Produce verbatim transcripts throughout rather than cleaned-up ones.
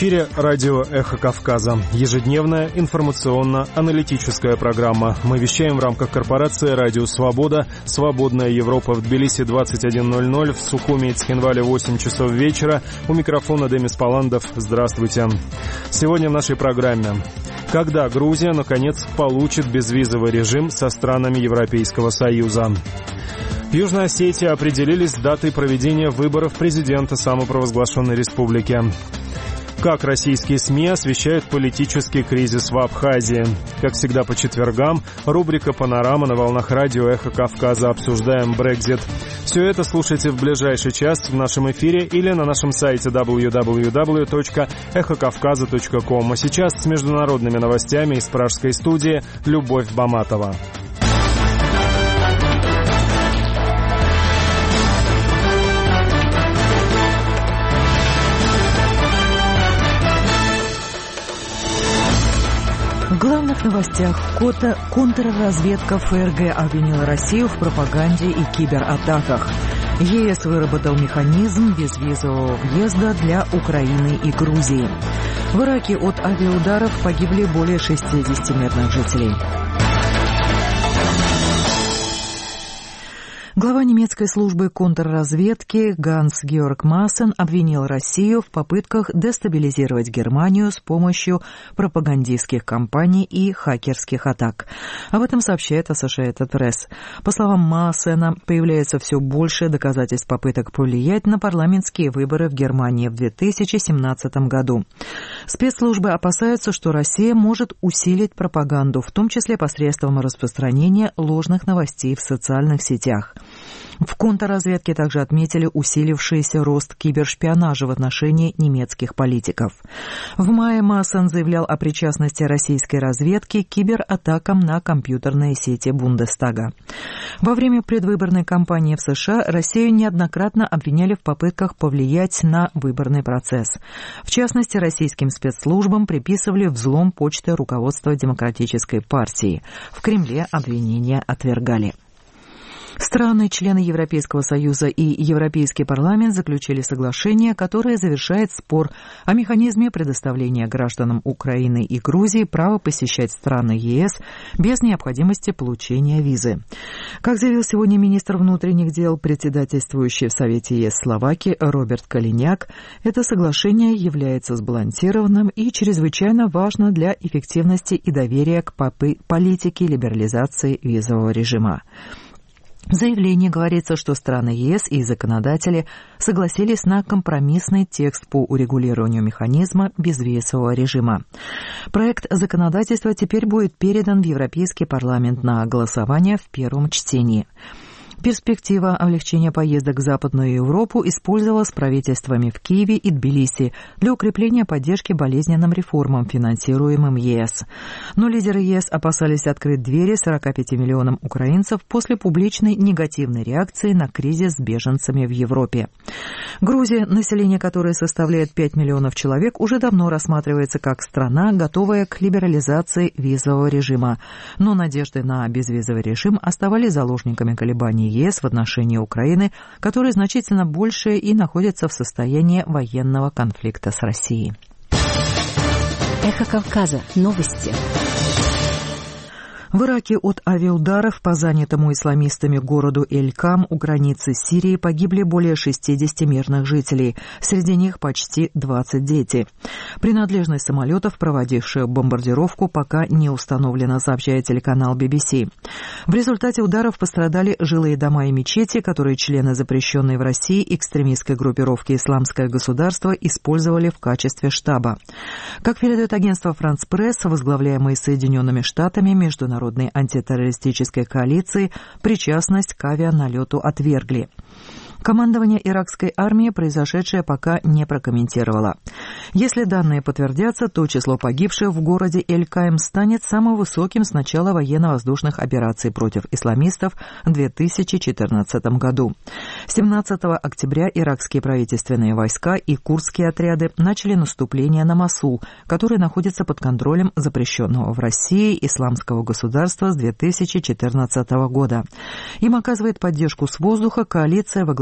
эфире радио «Эхо Кавказа». Ежедневная информационно-аналитическая программа. Мы вещаем в рамках корпорации «Радио Свобода». «Свободная Европа» в Тбилиси двадцать один ноль ноль, в Сухуми и Цхинвале восемь часов вечера. У микрофона Демис Паландов. Здравствуйте. Сегодня в нашей программе. Когда Грузия, наконец, получит безвизовый режим со странами Европейского Союза? В Южной Осетии определились с датой проведения выборов президента самопровозглашенной республики. Как российские СМИ освещают политический кризис в Абхазии. Как всегда по четвергам, рубрика «Панорама» на волнах радио «Эхо Кавказа». Обсуждаем Брексит. Все это слушайте в ближайший час в нашем эфире или на нашем сайте дабл ю дабл ю дабл ю точка эхо кавказа точка ком. А сейчас с международными новостями из пражской студии Любовь Баматова. В главных новостях контрразведка ФРГ обвинила Россию в пропаганде и кибератаках. ЕС выработал механизм безвизового въезда для Украины и Грузии. В Ираке от авиаударов погибли более шестидесяти мирных жителей. Глава немецкой службы контрразведки Ганс-Георг Массен обвинил Россию в попытках дестабилизировать Германию с помощью пропагандистских кампаний и хакерских атак. Об этом сообщает Associated Press. По словам Массена, появляется все больше доказательств попыток повлиять на парламентские выборы в Германии в две тысячи семнадцатом году. Спецслужбы опасаются, что Россия может усилить пропаганду, в том числе посредством распространения ложных новостей в социальных сетях. В контрразведке также отметили усилившийся рост кибершпионажа в отношении немецких политиков. В мае Массен заявлял о причастности российской разведки к кибератакам на компьютерные сети Бундестага. Во время предвыборной кампании в США Россию неоднократно обвиняли в попытках повлиять на выборный процесс. В частности, российским спецслужбам приписывали взлом почты руководства Демократической партии. В Кремле обвинения отвергали. Страны, члены Европейского Союза и Европейский парламент заключили соглашение, которое завершает спор о механизме предоставления гражданам Украины и Грузии права посещать страны ЕС без необходимости получения визы. Как заявил сегодня министр внутренних дел, председательствующий в Совете ЕС Словакии Роберт Калиняк, это соглашение является сбалансированным и чрезвычайно важно для эффективности и доверия к политике либерализации визового режима. В заявлении говорится, что страны ЕС и законодатели согласились на компромиссный текст по урегулированию механизма безвизового режима. Проект законодательства теперь будет передан в Европейский парламент на голосование в первом чтении. Перспектива облегчения поездок в Западную Европу использовалась правительствами в Киеве и Тбилиси для укрепления поддержки болезненным реформам, финансируемым ЕС. Но лидеры ЕС опасались открыть двери сорока пяти миллионам украинцев после публичной негативной реакции на кризис с беженцами в Европе. Грузия, население которой составляет пять миллионов человек, уже давно рассматривается как страна, готовая к либерализации визового режима. Но надежды на безвизовый режим оставались заложниками колебаний ЕС в отношении Украины, которая значительно больше и находится в состоянии военного конфликта с Россией. Эхо Кавказа. Новости. В Ираке от авиаударов по занятому исламистами городу Эль-Кам у границы с Сирией погибли более шестидесяти мирных жителей. Среди них почти двадцать дети. Принадлежность самолетов, проводивших бомбардировку, пока не установлена, сообщает телеканал би би си. В результате ударов пострадали жилые дома и мечети, которые члены запрещенной в России экстремистской группировки «Исламское государство» использовали в качестве штаба. Как передает агентство «Франс Пресс», возглавляемое Соединенными Штатами, международной антитеррористической коалиции, причастность к авианалету отвергли. Командование иракской армии произошедшее пока не прокомментировало. Если данные подтвердятся, то число погибших в городе Эль-Каим станет самым высоким с начала военно-воздушных операций против исламистов в две тысячи четырнадцатом году. семнадцатого октября иракские правительственные войска и курдские отряды начали наступление на Мосул, который находится под контролем запрещенного в России Исламского государства с две тысячи четырнадцатого года. Им оказывает поддержку с воздуха коалиция во главе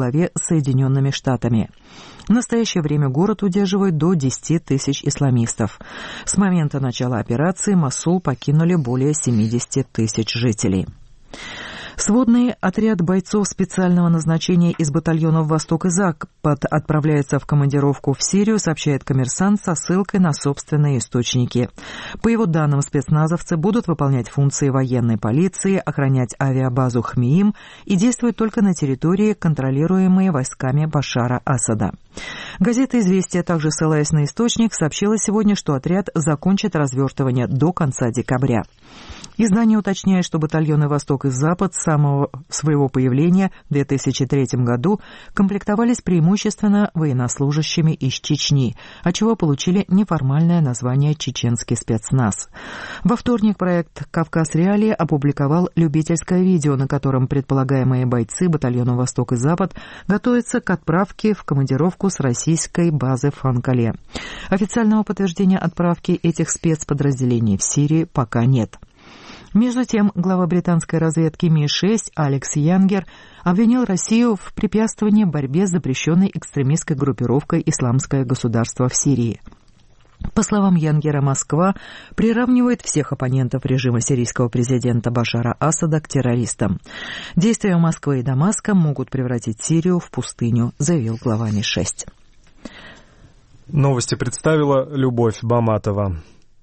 главе с Соединенными Штатами. В настоящее время город удерживает до десяти тысяч исламистов. С момента начала операции Мосул покинули более семидесяти тысяч жителей. Сводный отряд бойцов специального назначения из батальонов «Восток» и «Запад» отправляется в командировку в Сирию, сообщает «Коммерсант» со ссылкой на собственные источники. По его данным, спецназовцы будут выполнять функции военной полиции, охранять авиабазу Хмиим и действовать только на территории, контролируемой войсками Башара Асада. Газета «Известия», также ссылаясь на источник, сообщила сегодня, что отряд закончит развертывание до конца декабря. Издание уточняет, что батальоны «Восток» и «Запад» с самого своего появления в две тысячи третьем году комплектовались преимущественно военнослужащими из Чечни, отчего получили неформальное название «Чеченский спецназ». Во вторник проект «Кавказ Реалии» опубликовал любительское видео, на котором предполагаемые бойцы батальона «Восток» и «Запад» готовятся к отправке в командировку с российской базы в Ханкале. Официального подтверждения отправки этих спецподразделений в Сирии пока нет. Между тем, глава британской разведки Ми шесть Алекс Янгер обвинил Россию в препятствовании борьбе с запрещенной экстремистской группировкой «Исламское государство» в Сирии. По словам Янгера, Москва приравнивает всех оппонентов режима сирийского президента Башара Асада к террористам. Действия Москвы и Дамаска могут превратить Сирию в пустыню, заявил глава Ми шесть. Новости представила Любовь Баматова.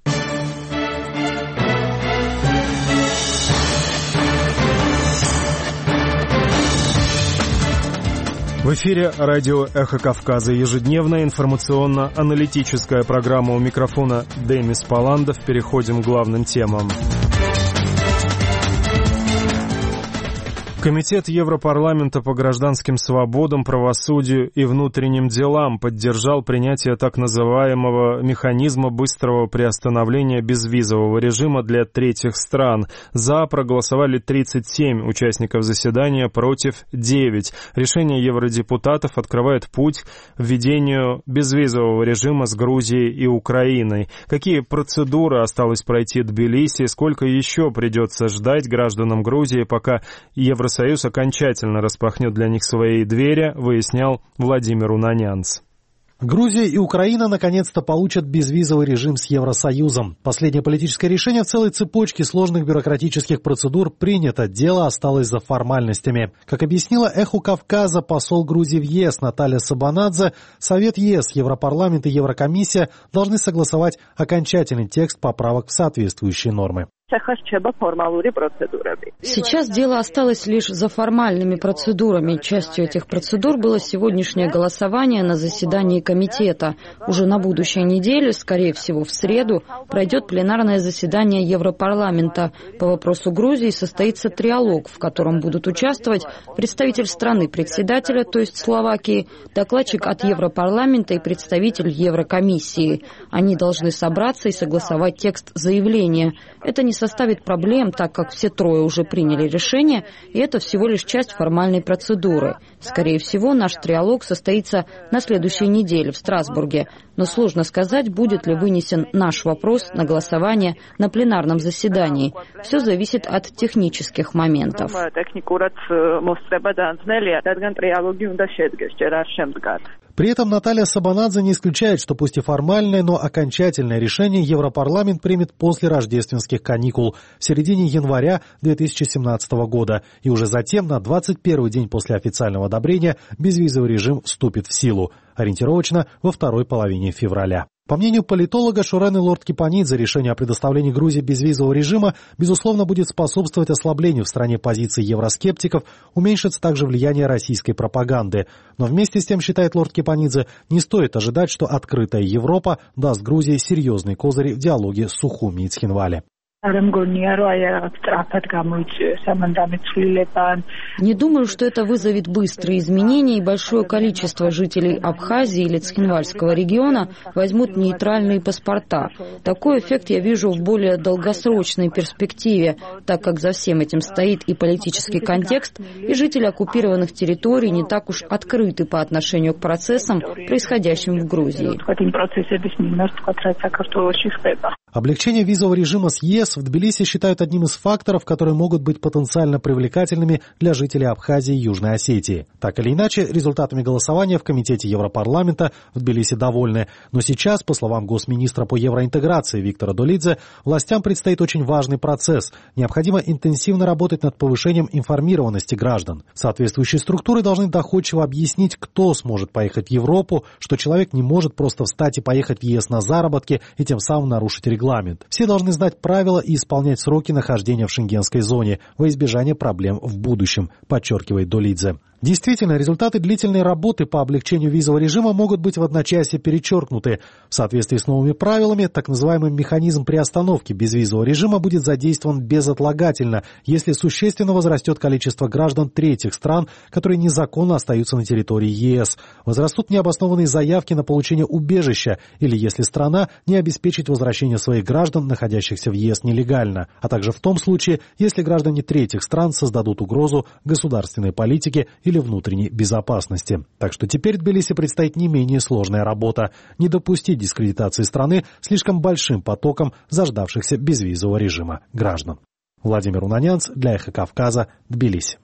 В эфире радио «Эхо Кавказа». Ежедневная информационно-аналитическая программа, у микрофона Демис Паландов. Переходим к главным темам. Комитет Европарламента по гражданским свободам, правосудию и внутренним делам поддержал принятие так называемого механизма быстрого приостановления безвизового режима для третьих стран. За проголосовали тридцать семь участников заседания, против девять. Решение евродепутатов открывает путь к введению безвизового режима с Грузией и Украиной. Какие процедуры осталось пройти Тбилиси, сколько еще придется ждать гражданам Грузии, пока Евросоюз Союз окончательно распахнет для них свои двери, выяснял Владимир Унанянц. Грузия и Украина наконец-то получат безвизовый режим с Евросоюзом. Последнее политическое решение в целой цепочке сложных бюрократических процедур принято, дело осталось за формальностями. Как объяснила «Эху Кавказа» посол Грузии в ЕС Наталья Сабанадзе, Совет ЕС, Европарламент и Еврокомиссия должны согласовать окончательный текст поправок в соответствующие нормы. Сейчас дело осталось лишь за формальными процедурами. Частью этих процедур было сегодняшнее голосование на заседании комитета. Уже на будущей неделе, скорее всего в среду, пройдет пленарное заседание Европарламента. По вопросу Грузии состоится триалог, в котором будут участвовать представитель страны-председателя, то есть Словакии, докладчик от Европарламента и представитель Еврокомиссии. Они должны собраться и согласовать текст заявления. Это не составит проблем, так как все трое уже приняли решение, и это всего лишь часть формальной процедуры. Скорее всего, наш триалог состоится на следующей неделе в Страсбурге, но сложно сказать, будет ли вынесен наш вопрос на голосование на пленарном заседании. Все зависит от технических моментов. При этом Наталья Сабанадзе не исключает, что пусть и формальное, но окончательное решение Европарламент примет после рождественских каникул в середине января две тысячи семнадцатого года, и уже затем на двадцать первый день после официального одобрения безвизовый режим вступит в силу, ориентировочно во второй половине февраля. По мнению политолога Шурены Лорд-Кипанидзе, решение о предоставлении Грузии безвизового режима, безусловно, будет способствовать ослаблению в стране позиций евроскептиков, уменьшится также влияние российской пропаганды. Но вместе с тем, считает Лорд-Кипанидзе, не стоит ожидать, что открытая Европа даст Грузии серьезные козыри в диалоге с Сухуми и Цхинвали. Не думаю, что это вызовет быстрые изменения, и большое количество жителей Абхазии или Цхинвальского региона возьмут нейтральные паспорта. Такой эффект я вижу в более долгосрочной перспективе, так как за всем этим стоит и политический контекст, и жители оккупированных территорий не так уж открыты по отношению к процессам, происходящим в Грузии. Облегчение визового режима с ЕС в Тбилиси считают одним из факторов, которые могут быть потенциально привлекательными для жителей Абхазии и Южной Осетии. Так или иначе, результатами голосования в Комитете Европарламента в Тбилиси довольны. Но сейчас, по словам госминистра по евроинтеграции Виктора Долидзе, властям предстоит очень важный процесс. Необходимо интенсивно работать над повышением информированности граждан. Соответствующие структуры должны доходчиво объяснить, кто сможет поехать в Европу, что человек не может просто встать и поехать в ЕС на заработки и тем самым нарушить регламент. Все должны знать правила и исполнять сроки нахождения в шенгенской зоне во избежание проблем в будущем, подчеркивает Долидзе. Действительно, результаты длительной работы по облегчению визового режима могут быть в одночасье перечеркнуты. В соответствии с новыми правилами, так называемый механизм приостановки безвизового режима будет задействован безотлагательно, если существенно возрастет количество граждан третьих стран, которые незаконно остаются на территории ЕС, возрастут необоснованные заявки на получение убежища или если страна не обеспечит возвращение своих граждан, находящихся в ЕС нелегально, а также в том случае, если граждане третьих стран создадут угрозу государственной политике или внутренней безопасности. Так что теперь Тбилиси предстоит не менее сложная работа – не допустить дискредитации страны слишком большим потоком заждавшихся безвизового режима граждан. Владимир Унанянц для Эхо Кавказа, Тбилиси.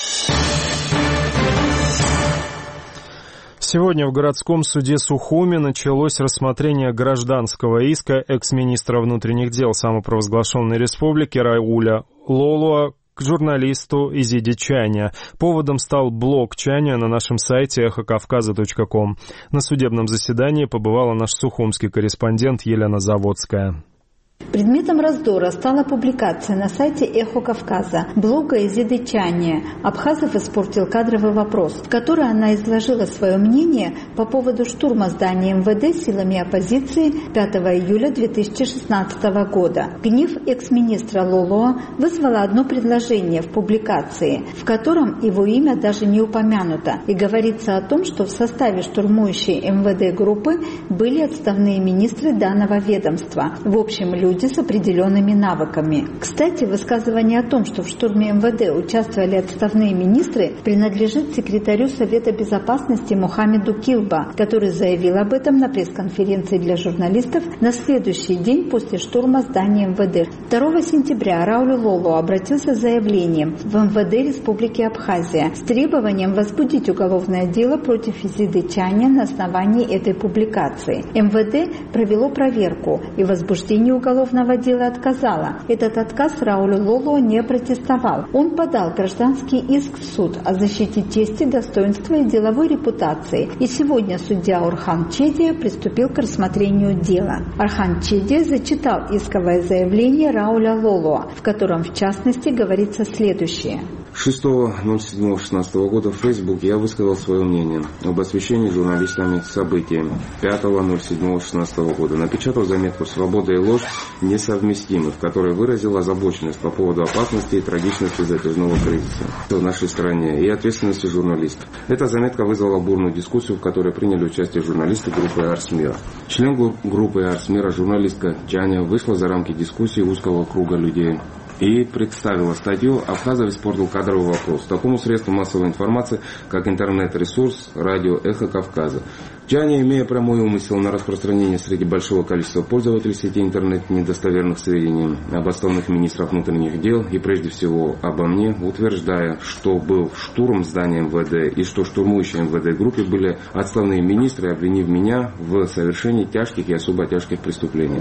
Сегодня в городском суде Сухуми началось рассмотрение гражданского иска экс-министра внутренних дел самопровозглашенной республики Рауля Лолуа к журналисту Изиде Чаня. Поводом стал блог Чаня на нашем сайте эхо кавказа точка ком. На судебном заседании побывала наш сухумский корреспондент Елена Заводская. Предметом раздора стала публикация на сайте «Эхо Кавказа» блога Изиды Чани «Абхазов испортил кадровый вопрос», в которой она изложила свое мнение по поводу штурма здания МВД силами оппозиции пятого июля две тысячи шестнадцатого года. Гнев экс-министра Лолуа вызвало одно предложение в публикации, в котором его имя даже не упомянуто, и говорится о том, что в составе штурмующей МВД группы были отставные министры данного ведомства. В общем, люди с определенными навыками. Кстати, высказывание о том, что в штурме МВД участвовали отставные министры, принадлежит секретарю Совета безопасности Мухаммеду Килба, который заявил об этом на пресс-конференции для журналистов на следующий день после штурма здания МВД. второго сентября Рауль Лолуа обратился с заявлением в МВД Республики Абхазия с требованием возбудить уголовное дело против Изиды Чани на основании этой публикации. МВД провело проверку и возбуждение уголовного дела отказала. Этот отказ Рауль Лолуа не протестовал. Он подал гражданский иск в суд о защите чести, достоинства и деловой репутации. И сегодня судья Орхан Чедия приступил к рассмотрению дела. Орхан Чедия зачитал исковое заявление Рауля Лолуа, в котором в частности говорится следующее. шестого ноль седьмого шестнадцатого года в Фейсбуке я высказал свое мнение об освещении журналистами событий пятого ноль седьмого шестнадцатого года, напечатав заметку «Свобода и ложь несовместимы», в которой выразил озабоченность по поводу опасности и трагичности затяжного кризиса в нашей стране и ответственности журналистов. Эта заметка вызвала бурную дискуссию, в которой приняли участие журналисты группы «Арс Мира». Член группы «Арс Мира», журналистка Чаня, вышла за рамки дискуссии узкого круга людей и представила статью «Абхазов испортил кадровый вопрос» такому средству массовой информации, как интернет-ресурс радио «Эхо Кавказа». Чаня, имея прямой умысел на распространение среди большого количества пользователей сети интернет недостоверных сведений об отставных министрах внутренних дел и прежде всего обо мне, утверждая, что был штурм здания МВД и что штурмующие МВД группе были отставные министры, обвинив меня в совершении тяжких и особо тяжких преступлений.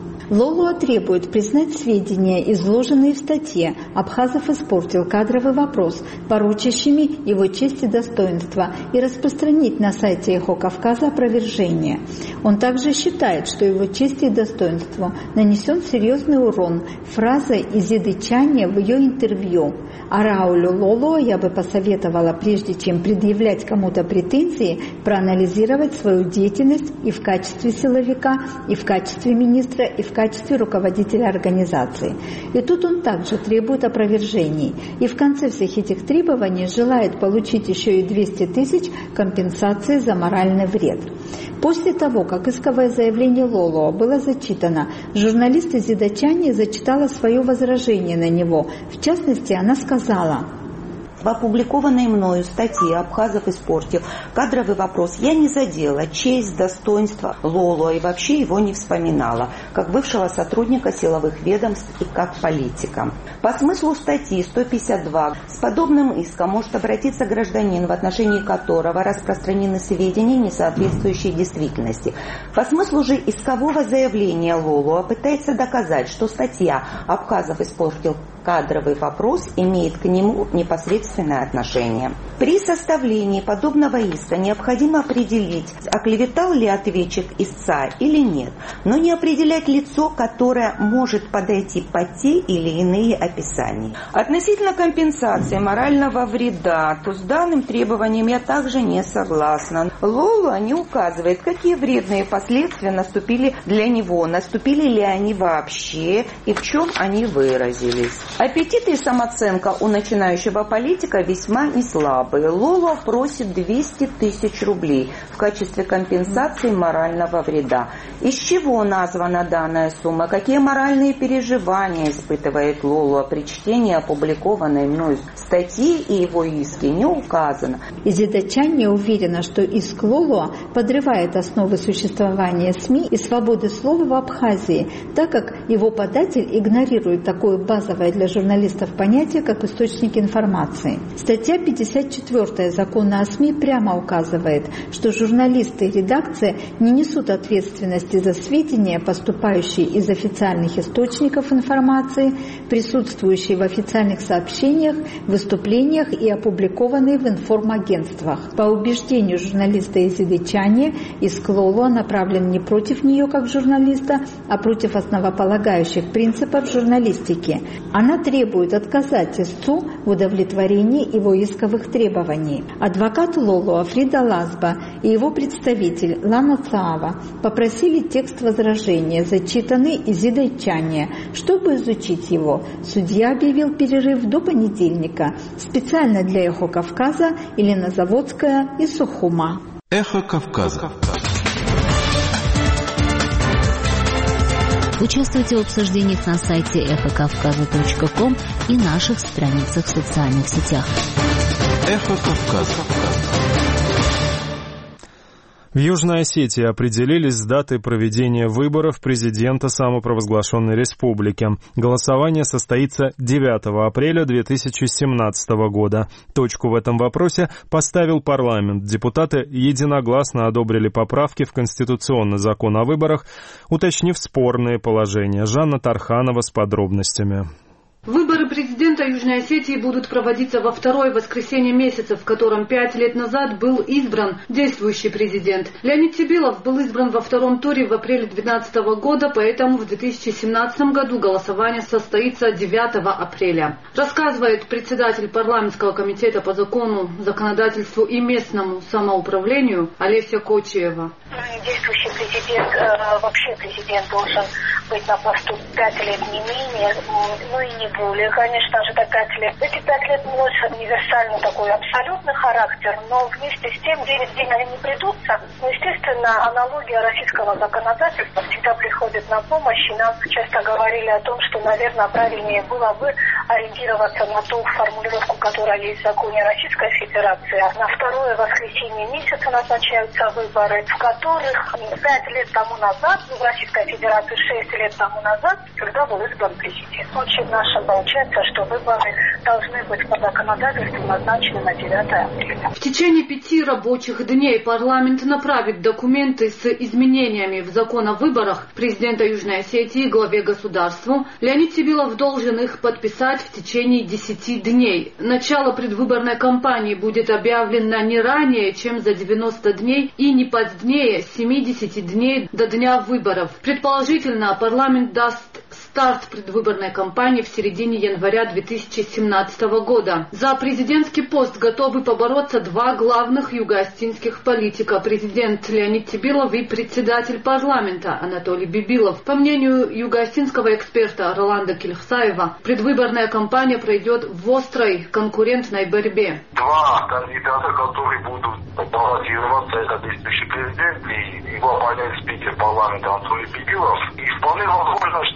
Лолуа требует признать сведения, изложенные в статье «Абхазов испортил кадровый вопрос», порочащими его честь и достоинство, и распространить на сайте «Эхо Кавказа» опровержение. Он также считает, что его чести и достоинству нанесен серьезный урон фразой Изиды Чани в ее интервью. А Раулю Лолуа я бы посоветовала, прежде чем предъявлять кому-то претензии, проанализировать свою деятельность и в качестве силовика, и в качестве министра, и в качестве руководителя организации. И тут он также требует опровержений. И в конце всех этих требований желает получить еще и двести тысяч компенсации за моральный вред. После того, как исковое заявление Лолуа было зачитано, журналист Изида Чани зачитала свое возражение на него. В частности, она сказала: В опубликованной мною статье «Абхазов испортил кадровый вопрос» я не задела честь, достоинство Лоло и вообще его не вспоминала, как бывшего сотрудника силовых ведомств и как политика. По смыслу статьи сто пятьдесят два с подобным иском может обратиться гражданин, в отношении которого распространены сведения, не соответствующие действительности. По смыслу же искового заявления Лоло пытается доказать, что статья «Абхазов испортил кадровый вопрос» имеет к нему непосредственное отношение. При составлении подобного иска необходимо определить, оклеветал ли ответчик истца или нет, но не определять лицо, которое может подойти под те или иные описания. Относительно компенсации морального вреда, то с данным требованием я также не согласна. Лоло не указывает, какие вредные последствия наступили для него, наступили ли они вообще и в чем они выразились. Аппетит и самооценка у начинающего политика весьма неслабые. Лоло просит двести тысяч рублей в качестве компенсации морального вреда. Из чего названа данная сумма? Какие моральные переживания испытывает Лоло при чтении опубликованной мной статьи и его иски не указано. Изидачане уверена, что иск Лоло подрывает основы существования СМИ и свободы слова в Абхазии, так как его податель игнорирует такое базовое для журналистов понятие, как источник информации. Статья пятьдесят четыре Закона о СМИ прямо указывает, что журналисты и редакция не несут ответственности за сведения, поступающие из официальных источников информации, присутствующие в официальных сообщениях, выступлениях и опубликованные в информагентствах. По убеждению журналиста Изидычане, иск Лоло направлен не против нее как журналиста, а против основополагающих принципов журналистики. Она требует отказать истцу в удовлетворении его исковых требований. Адвокат Лоло Фрида Лазба и его представитель Лана Цаава попросили текст возражения, зачитанный Изидычане. Чтобы изучить его, судья объявил перерыв до понедельника. Специально для «Эхо Кавказа» Елена Заводская из Сухума. Эхо Кавказа. Участвуйте в обсуждениях на сайте эхо кавказа точка ком и наших страницах в социальных сетях. Эхо Кавказа. В Южной Осетии определились с датой проведения выборов президента самопровозглашенной республики. Голосование состоится девятого апреля две тысячи семнадцатого года. Точку в этом вопросе поставил парламент. Депутаты единогласно одобрили поправки в Конституционный закон о выборах, уточнив спорные положения. Жанна Тарханова с подробностями. Выборы президента Южной Осетии будут проводиться во второе воскресенье месяца, в котором пять лет назад был избран действующий президент. Леонид Сибилов был избран во втором туре в апреле две тысячи двенадцатого года, поэтому в две тысячи семнадцатом году голосование состоится девятого апреля. Рассказывает председатель парламентского комитета по закону, законодательству и местному самоуправлению Олеся Кочиева. Действующий президент, вообще президент должен быть на посту пять лет не менее, ну и не более, конечно же, до пять лет. Эти пять лет носят универсальный такой абсолютный характер, но вместе с тем девять дней они не придутся. Но, естественно, аналогия российского законодательства всегда приходит на помощь, и нам часто говорили о том, что, наверное, правильнее было бы ориентироваться на ту формулировку, которая есть в законе Российской Федерации. На второе воскресенье месяца назначаются выборы, в которых пять лет тому назад, в Российской Федерации шесть лет тому назад, когда был избран президент. Очень наше получается, что выборы должны быть по законодательству назначены на девятое апреля. В течение пяти рабочих дней парламент направит документы с изменениями в закон о выборах президента Южной Осетии главе государства. Леонид Сибилов должен их подписать в течение десяти дней. Начало предвыборной кампании будет объявлено не ранее, чем за девяносто дней и не позднее семидесяти дней до дня выборов. Предположительно, парламент даст старт предвыборной кампании в середине января две тысячи семнадцатого года. За президентский пост готовы побороться два главных юго-осетинских политика: президент Леонид Сибилов и председатель парламента Анатолий Бибилов. По мнению юго-осетинского эксперта Роланда Кильхсаева, предвыборная кампания пройдет в острой конкурентной борьбе. Два кандидата, которые будут баллотироваться, это действующий президент и его оппонент спикер парламента Анатолий Бибилов. И вполне возможно, что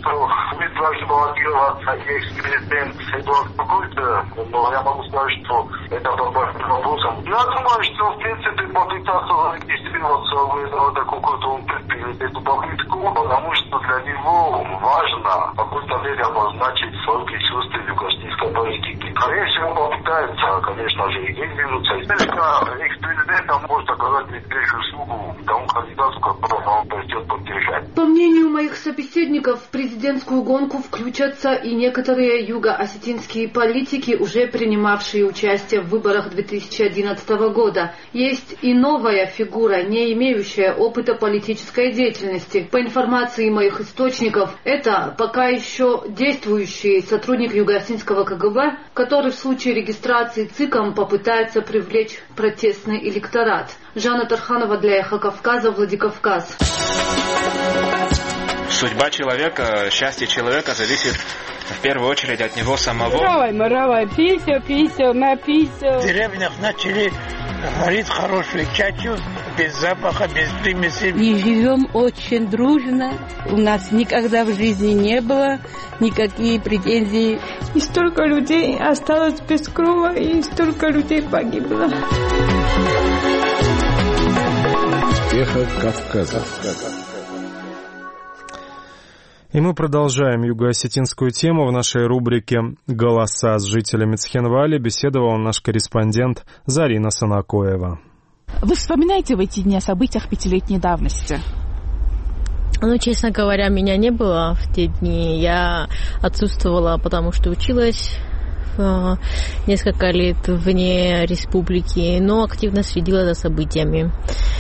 будет дальше баллотироваться и экс-президент Эдуард какой-то, но я могу сказать, что это под большим вопросом. Я думаю, что в принципе попытаться зарегистрироваться в это какой-то он предпримет эту попытку, потому что для него важно в какой-то мере обозначить свое присутствие в юго-российской политике. Скорее всего, попытается, конечно же, и выдвинуться. Экс-президент может оказать медвежью услугу тому кандидату, которого он пойдет поддержать. По мнению моих собеседников, в президентскую гонку включатся и некоторые юго-осетинские политики, уже принимавшие участие в выборах две тысячи одиннадцатого года. Есть и новая фигура, не имеющая опыта политической деятельности. По информации моих источников, это пока еще действующий сотрудник юго-осетинского ка гэ бэ, который в случае регистрации ЦИКом попытается привлечь протестный электорат. Жанна Тарханова для Эхо Кавказа, Владикавказ. Судьба человека, счастье человека зависит в первую очередь от него самого. Маравай, маравай, писю, писю, на писю. В деревнях начали варить хорошую чачу, без запаха, без примесей. И живем очень дружно. У нас никогда в жизни не было никаких претензий. И столько людей осталось без крова, и столько людей погибло. Эхо Кавказа. И мы продолжаем юго-осетинскую тему. В нашей рубрике «Голоса с жителями Цхинвали» беседовал наш корреспондент Зарина Санакоева. Вы вспоминаете в эти дни о событиях пятилетней давности? Ну, честно говоря, меня не было в те дни. Я отсутствовала, потому что училась несколько лет вне республики, но активно следила за событиями.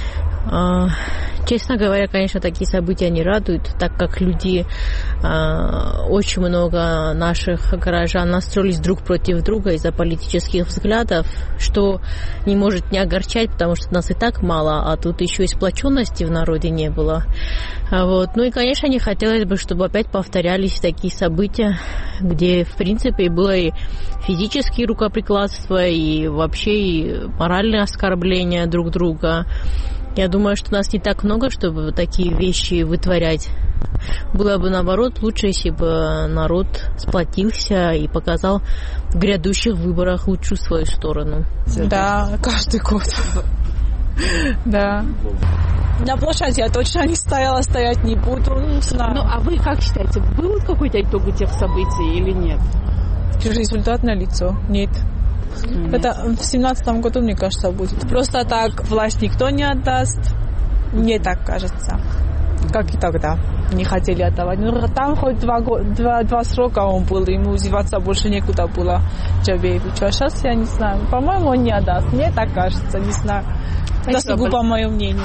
Честно говоря, конечно, такие события не радуют, так как люди, очень много наших горожан настроились друг против друга из-за политических взглядов, что не может не огорчать, потому что нас и так мало, а тут еще и сплоченности в народе не было. Вот. Ну и, конечно, не хотелось бы, чтобы опять повторялись такие события, где, в принципе, было и физические рукоприкладства, и вообще и моральные оскорбления друг друга. Я думаю, что нас не так много, чтобы такие вещи вытворять. Было бы, наоборот, лучше, если бы народ сплотился и показал в грядущих выборах лучшую свою сторону. Да, каждый год. Да. На площади я точно не стояла, стоять не буду. Не знаю. Ну, а вы как считаете, был какой-то итог этих событий или нет? Результат налицо. Нет. Mm-hmm. Это в семнадцатом году, мне кажется, будет. Просто так власть никто не отдаст. Мне так кажется. Как и тогда. Не хотели отдавать. Ну, там хоть два, два, два срока он был, ему деваться больше некуда было Джабеевичу. А сейчас я не знаю. По-моему, он не отдаст. Мне так кажется, не знаю. Это сугубо мое мнение.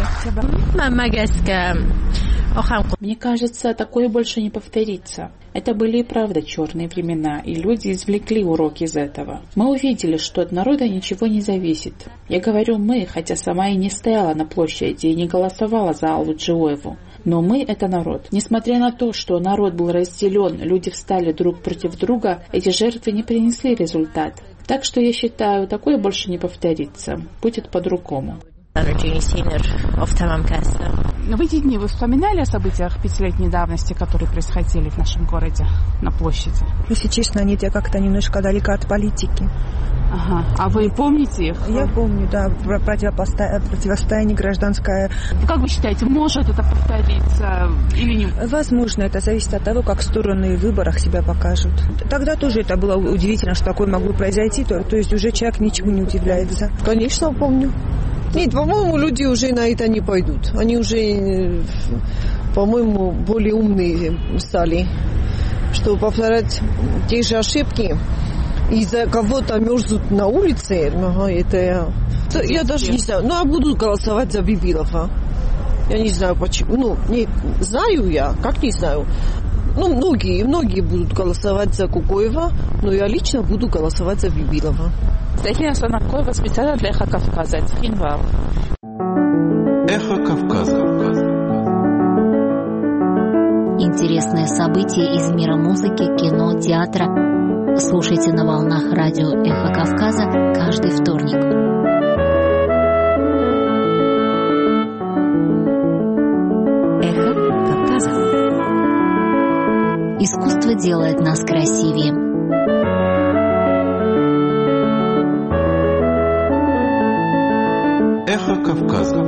Мне кажется, такое больше не повторится. Это были и правда черные времена, и люди извлекли урок из этого. Мы увидели, что от народа ничего не зависит. Я говорю «мы», хотя сама и не стояла на площади и не голосовала за Аллу Джиоеву. Но мы — это народ. Несмотря на то, что народ был разделен, люди встали друг против друга, эти жертвы не принесли результат. Так что я считаю, такое больше не повторится. Будет по-другому. В эти дни вы вспоминали о событиях пятилетней давности, которые происходили в нашем городе на площади? Если честно, нет, я как-то немножко далека от политики. Ага. А вы помните их? Я помню, да, противостояние гражданское. Как вы считаете, может это повториться или не? Возможно, это зависит от того, как стороны в выборах себя покажут. Тогда тоже это было удивительно, что такое могло произойти, то, то есть уже человек ничего не удивляется. Конечно, помню. Нет, по-моему, люди уже на это не пойдут. Они уже, по-моему, более умные стали, чтобы повторять те же ошибки. Из-за кого-то мерзнут на улице, ага, это я, я даже не знаю. Ну, а буду голосовать за Бибилова. Я не знаю почему. Ну, не знаю я, как не знаю. Ну, многие, многие будут голосовать за Кукоева, но я лично буду голосовать за Бибилова. Зарина Санакоева, специально для Эхо Кавказа. Цхинвал. Эхо Кавказа. Интересные события из мира музыки, кино, театра. Слушайте на волнах радио Эхо Кавказа каждый вторник. Искусство делает нас красивее. Эхо Кавказа.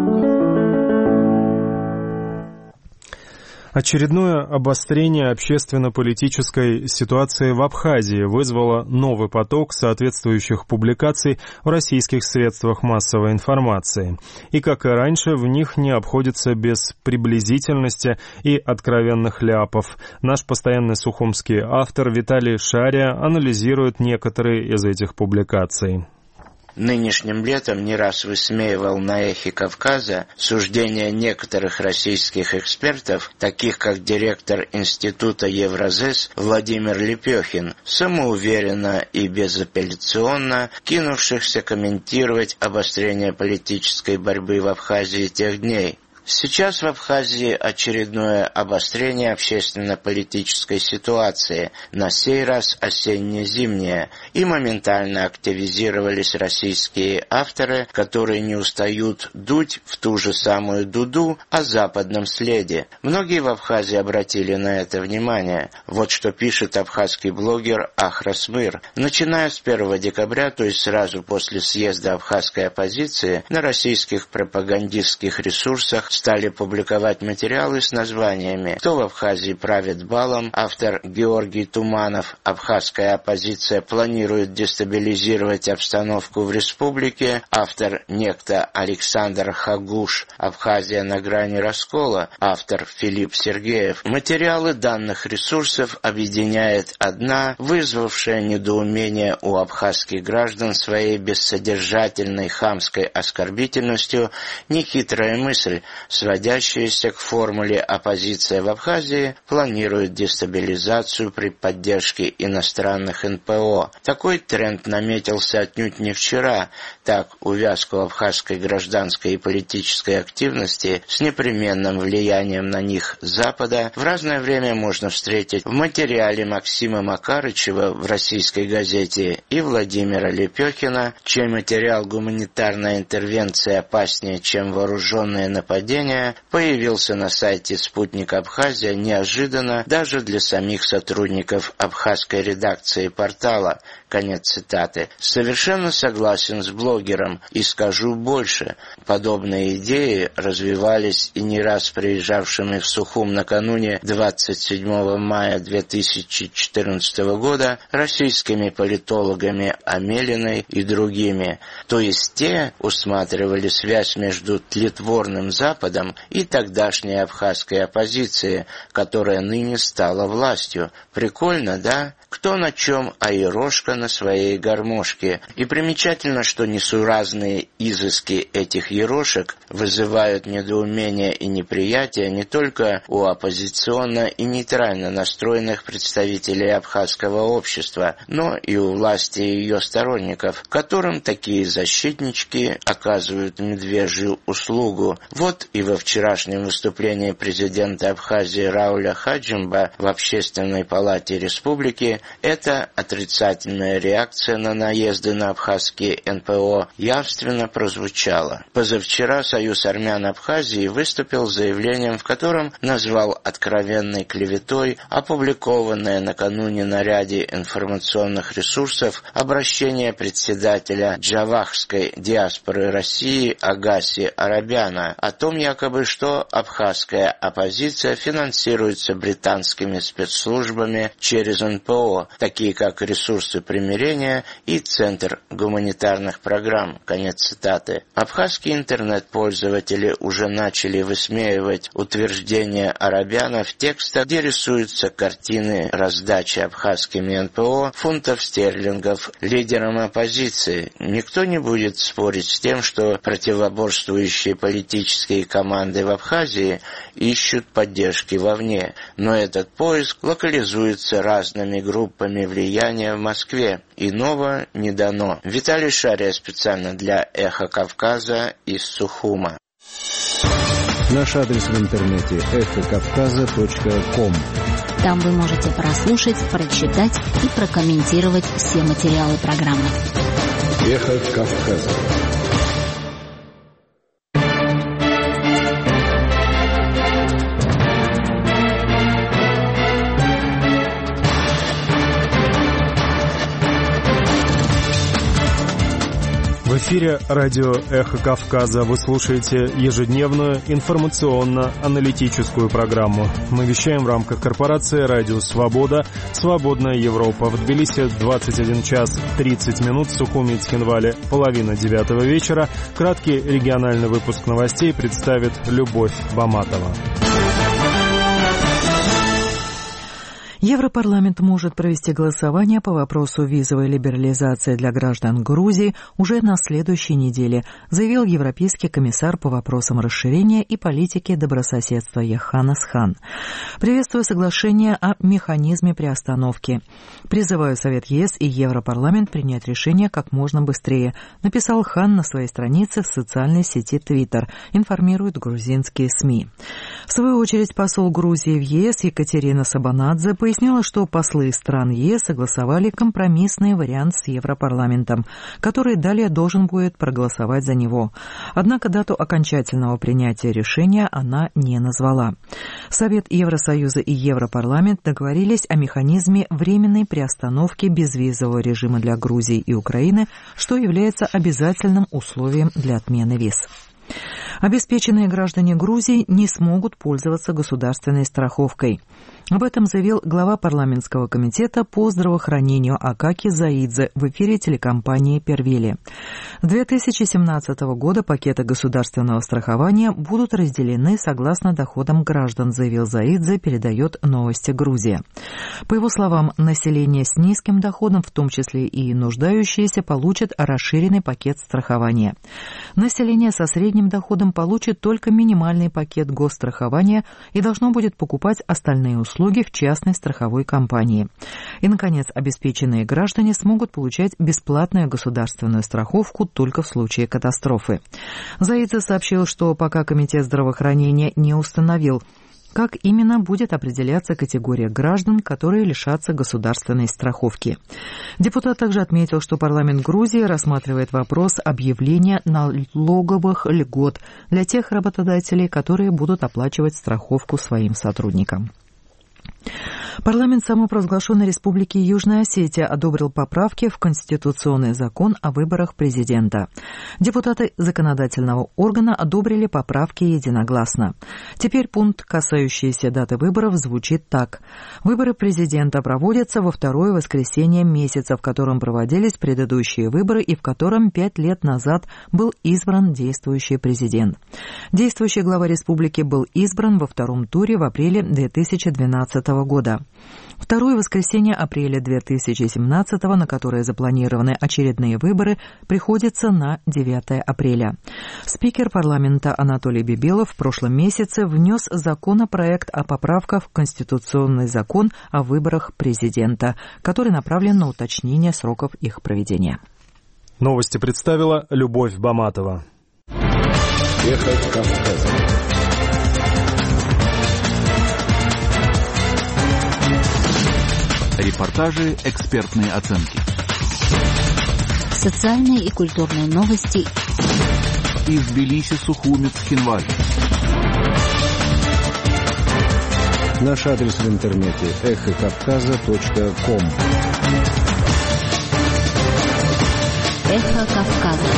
Очередное обострение общественно-политической ситуации в Абхазии вызвало новый поток соответствующих публикаций в российских средствах массовой информации. И, как и раньше, в них не обходится без приблизительности и откровенных ляпов. Наш постоянный сухумский автор Виталий Шария анализирует некоторые из этих публикаций. Нынешним летом не раз высмеивал на Эхе Кавказа суждения некоторых российских экспертов, таких как директор Института Евразес Владимир Лепехин, самоуверенно и безапелляционно кинувшихся комментировать обострение политической борьбы в Абхазии тех дней. Сейчас в Абхазии очередное обострение общественно-политической ситуации, на сей раз осенне-зимнее, и моментально активизировались российские авторы, которые не устают дуть в ту же самую дуду о западном следе. Многие в Абхазии обратили на это внимание. Вот что пишет абхазский блогер Ахрас Мыр. Начиная с первого декабря, то есть сразу после съезда абхазской оппозиции, на российских пропагандистских ресурсах стали публиковать материалы с названиями «Кто в Абхазии правит балом?», автор Георгий Туманов, «Абхазская оппозиция планирует дестабилизировать обстановку в республике», автор некто Александр Хагуш, «Абхазия на грани раскола», автор Филипп Сергеев. Материалы данных ресурсов объединяет одна, вызвавшая недоумение у абхазских граждан своей бессодержательной хамской оскорбительностью, нехитрая мысль, сводящаяся к формуле «оппозиция в Абхазии планирует дестабилизацию при поддержке иностранных эн пэ о». Такой тренд наметился отнюдь не вчера. Так, увязку абхазской гражданской и политической активности с непременным влиянием на них Запада в разное время можно встретить в материале Максима Макарычева в российской газете и Владимира Лепехина, чей материал «Гуманитарная интервенция опаснее, чем вооруженные нападения» появился на сайте «Спутник Абхазия» неожиданно даже для самих сотрудников абхазской редакции портала. Конец цитаты. Совершенно согласен с блогером и скажу больше. Подобные идеи развивались и не раз приезжавшими в Сухум накануне двадцать седьмого мая две тысячи четырнадцатого года российскими политологами Амелиной и другими. То есть те усматривали связь между тлетворным Западом и тогдашней абхазской оппозицией, которая ныне стала властью. Прикольно, да? Кто на чем, а Ерошка на своей гармошке. И примечательно, что несуразные изыски этих ерошек вызывают недоумение и неприятие не только у оппозиционно и нейтрально настроенных представителей абхазского общества, но и у власти и ее сторонников, которым такие защитнички оказывают медвежью услугу. Вот и во вчерашнем выступлении президента Абхазии Рауля Хаджимба в Общественной палате республики эта отрицательная реакция на наезды на абхазские эн пэ о явственно прозвучала. Позавчера Союз армян Абхазии выступил с заявлением, в котором назвал откровенной клеветой опубликованное накануне на ряде информационных ресурсов обращение председателя джавахской диаспоры России Агаси Арабяна о том якобы, что абхазская оппозиция финансируется британскими спецслужбами через эн пэ о, такие как ресурсы примирения и Центр гуманитарных программ. Конец цитаты. Абхазские интернет-пользователи уже начали высмеивать утверждения Арабяна в текстах, где рисуются картины раздачи абхазскими эн пэ о фунтов стерлингов лидерам оппозиции. Никто не будет спорить с тем, что противоборствующие политические команды в Абхазии ищут поддержки вовне, но этот поиск локализуется разными группами влияния в Москве. Иного не дано. Виталий Шария специально для «Эхо Кавказа» из Сухума. Наш адрес в интернете эхо кавказа точка ком. Там вы можете прослушать, прочитать и прокомментировать все материалы программы. «Эхо Кавказа». В эфире радио «Эхо Кавказа». Вы слушаете ежедневную информационно-аналитическую программу. Мы вещаем в рамках корпорации «Радио Свобода», «Свободная Европа». В Тбилиси двадцать один час тридцать минут, в Сухуми и Цхинвале половина девятого вечера. Краткий региональный выпуск новостей представит Любовь Баматова. Европарламент может провести голосование по вопросу визовой либерализации для граждан Грузии уже на следующей неделе, заявил европейский комиссар по вопросам расширения и политики добрососедства Йоханнес Хан. Приветствую соглашение о механизме приостановки. Призываю Совет ЕС и Европарламент принять решение как можно быстрее, написал Хан на своей странице в социальной сети Twitter, информируют грузинские СМИ. В свою очередь посол Грузии в ЕС Екатерина Сабанадзе пояснила, что послы стран ЕС согласовали компромиссный вариант с Европарламентом, который далее должен будет проголосовать за него. Однако дату окончательного принятия решения она не назвала. Совет Евросоюза и Европарламент договорились о механизме временной приостановки безвизового режима для Грузии и Украины, что является обязательным условием для отмены виз. Обеспеченные граждане Грузии не смогут пользоваться государственной страховкой. Об этом заявил глава парламентского комитета по здравоохранению Акаки Заидзе в эфире телекомпании «Первили». С две тысячи семнадцатого года пакеты государственного страхования будут разделены согласно доходам граждан, заявил Заидзе, передает «Новости Грузия». По его словам, население с низким доходом, в том числе и нуждающиеся, получат расширенный пакет страхования. Население со средним доходом получит только минимальный пакет госстрахования и должно будет покупать остальные услуги в частной страховой компании. И, наконец, обеспеченные граждане смогут получать бесплатную государственную страховку только в случае катастрофы. Заидзе сообщил, что пока Комитет здравоохранения не установил, как именно будет определяться категория граждан, которые лишатся государственной страховки. Депутат также отметил, что парламент Грузии рассматривает вопрос объявления налоговых льгот для тех работодателей, которые будут оплачивать страховку своим сотрудникам. Парламент самопровозглашенной Республики Южная Осетия одобрил поправки в Конституционный закон о выборах президента. Депутаты законодательного органа одобрили поправки единогласно. Теперь пункт, касающийся даты выборов, звучит так. Выборы президента проводятся во второе воскресенье месяца, в котором проводились предыдущие выборы и в котором пять лет назад был избран действующий президент. Действующий глава республики был избран во втором туре в апреле две тысячи двенадцатого года. Второе воскресенье апреля две тысячи семнадцатого, на которое запланированы очередные выборы, приходится на девятое апреля. Спикер парламента Анатолий Бибелов в прошлом месяце внес законопроект о поправках в Конституционный закон о выборах президента, который направлен на уточнение сроков их проведения. Новости представила Любовь Баматова. Эхо Кавказа. Репортажи, экспертные оценки. Социальные и культурные новости. Из Тбилиси, Сухуми, Цхинвали. Наш адрес в интернете эхо кавказа точка ком. Эхо Кавказа.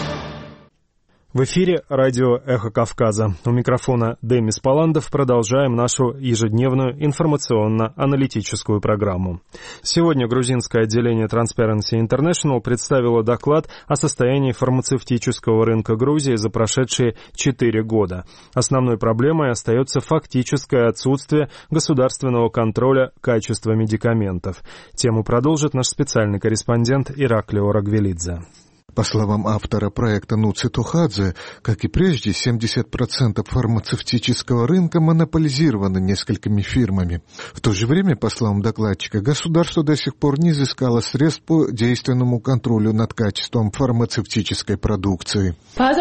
В эфире радио «Эхо Кавказа». У микрофона Демис Паландов. Продолжаем нашу ежедневную информационно-аналитическую программу. Сегодня грузинское отделение Transparency International представило доклад о состоянии фармацевтического рынка Грузии за прошедшие четыре года. Основной проблемой остается фактическое отсутствие государственного контроля качества медикаментов. Тему продолжит наш специальный корреспондент Ираклио Рагвелидзе. По словам автора проекта Нуци Тухадзе, как и прежде, семьдесят процентов фармацевтического рынка монополизировано несколькими фирмами. В то же время, по словам докладчика, государство до сих пор не изыскало средств по действенному контролю над качеством фармацевтической продукции.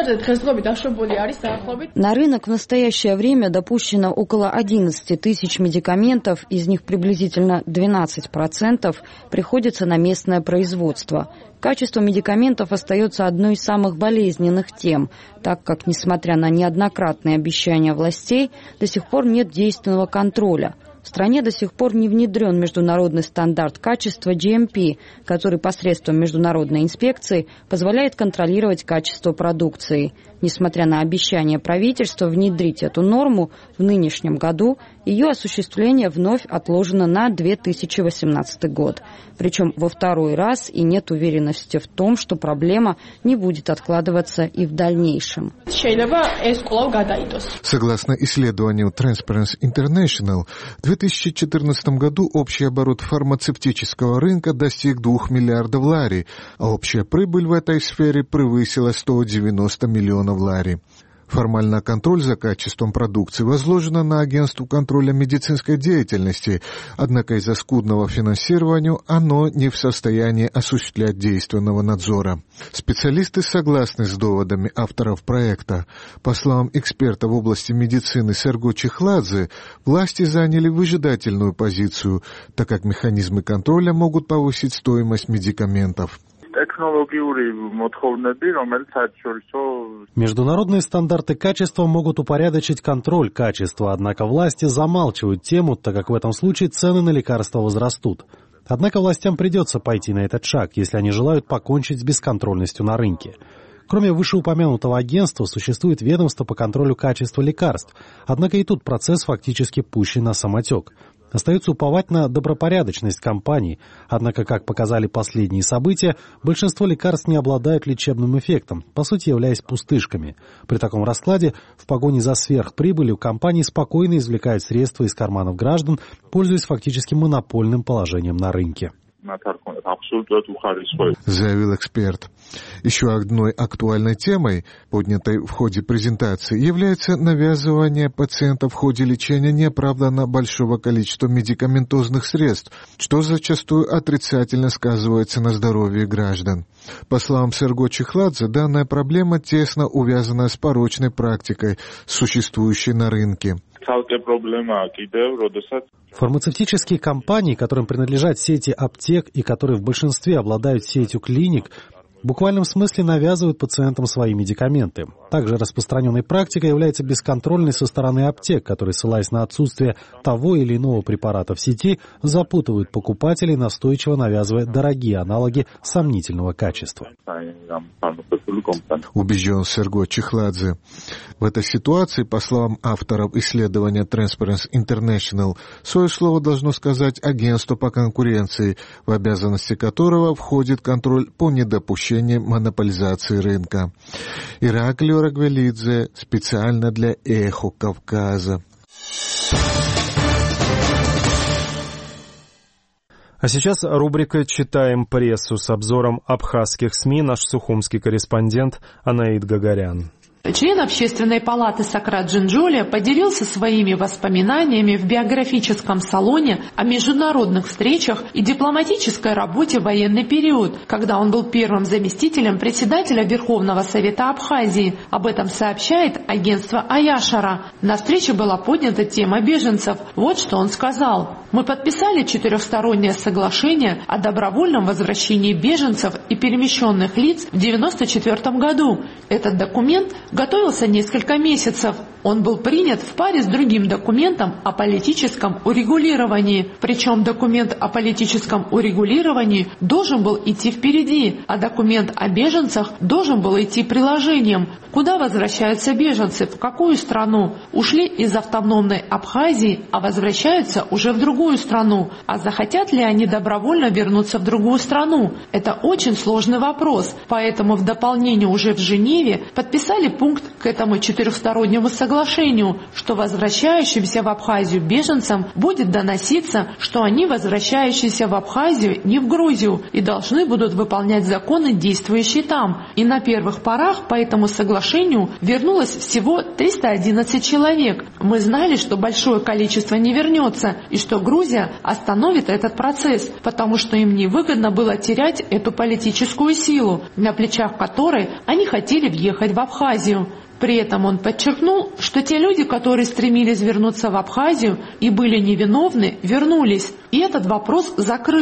На рынок в настоящее время допущено около одиннадцать тысяч медикаментов, из них приблизительно двенадцать процентов приходится на местное производство. Качество медикаментов остается одной из самых болезненных тем, так как, несмотря на неоднократные обещания властей, до сих пор нет действенного контроля. В стране до сих пор не внедрен международный стандарт качества джи эм пи, который посредством международной инспекции позволяет контролировать качество продукции. Несмотря на обещание правительства внедрить эту норму в нынешнем году, ее осуществление вновь отложено на две тысячи восемнадцатый год. Причем во второй раз, и нет уверенности в том, что проблема не будет откладываться и в дальнейшем. Согласно исследованию Transparency International, в две тысячи четырнадцатом году общий оборот фармацевтического рынка достиг двух миллиардов лари, а общая прибыль в этой сфере превысила сто девяносто миллионов лари. Формально контроль за качеством продукции возложено на Агентство контроля медицинской деятельности, однако из-за скудного финансирования оно не в состоянии осуществлять действенного надзора. Специалисты согласны с доводами авторов проекта. По словам эксперта в области медицины Серго Чехладзе, власти заняли выжидательную позицию, так как механизмы контроля могут повысить стоимость медикаментов. Международные стандарты качества могут упорядочить контроль качества, однако власти замалчивают тему, так как в этом случае цены на лекарства возрастут. Однако властям придется пойти на этот шаг, если они желают покончить с бесконтрольностью на рынке. Кроме вышеупомянутого агентства, существует ведомство по контролю качества лекарств, однако и тут процесс фактически пущен на самотек. Остается уповать на добропорядочность компаний, однако, как показали последние события, большинство лекарств не обладают лечебным эффектом, по сути являясь пустышками. При таком раскладе, в погоне за сверхприбылью, компании спокойно извлекают средства из карманов граждан, пользуясь фактически монопольным положением на рынке. Заявил эксперт. Еще одной актуальной темой, поднятой в ходе презентации, является навязывание пациентов в ходе лечения неоправданно большого количества медикаментозных средств, что зачастую отрицательно сказывается на здоровье граждан. По словам Серго Чехладзе, данная проблема тесно увязана с порочной практикой, существующей на рынке. Фармацевтические компании, которым принадлежат сети аптек и которые в большинстве обладают сетью клиник, в буквальном смысле навязывают пациентам свои медикаменты. Также распространенной практикой является бесконтрольность со стороны аптек, которые, ссылаясь на отсутствие того или иного препарата в сети, запутывают покупателей, настойчиво навязывая дорогие аналоги сомнительного качества. Убежден Серго Чехладзе. В этой ситуации, по словам авторов исследования Transparency International, свое слово должно сказать агентство по конкуренции, в обязанности которого входит контроль по недопущению монополизации рынка. Ираклий Рагвелидзе специально для «Эхо Кавказа». А сейчас рубрика «Читаем прессу» с обзором абхазских СМИ, наш сухумский корреспондент Анаид Гагарян. Член Общественной палаты Сократ Джинджоли поделился своими воспоминаниями в биографическом салоне о международных встречах и дипломатической работе в военный период, когда он был первым заместителем председателя Верховного Совета Абхазии. Об этом сообщает агентство Аяшара. На встрече была поднята тема беженцев. Вот что он сказал. «Мы подписали четырехстороннее соглашение о добровольном возвращении беженцев и перемещенных лиц в девяносто четвёртом году. Этот документ готовился несколько месяцев. Он был принят в паре с другим документом о политическом урегулировании. Причем документ о политическом урегулировании должен был идти впереди, а документ о беженцах должен был идти приложением. Куда возвращаются беженцы, в какую страну? Ушли из автономной Абхазии, а возвращаются уже в другую страну. А захотят ли они добровольно вернуться в другую страну? Это очень сложный вопрос. Поэтому в дополнение уже в Женеве подписали пункт к этому четырехстороннему соглашению, что возвращающимся в Абхазию беженцам будет доноситься, что они возвращающиеся в Абхазию, не в Грузию, и должны будут выполнять законы, действующие там. И на первых порах по этому соглашению вернулось всего триста одиннадцать человек. Мы знали, что большое количество не вернется, и что Грузия остановит этот процесс, потому что им невыгодно было терять эту политическую силу, на плечах которой они хотели въехать в Абхазию. При этом он подчеркнул, что те люди, которые стремились вернуться в Абхазию и были невиновны, вернулись. И этот вопрос закрыт.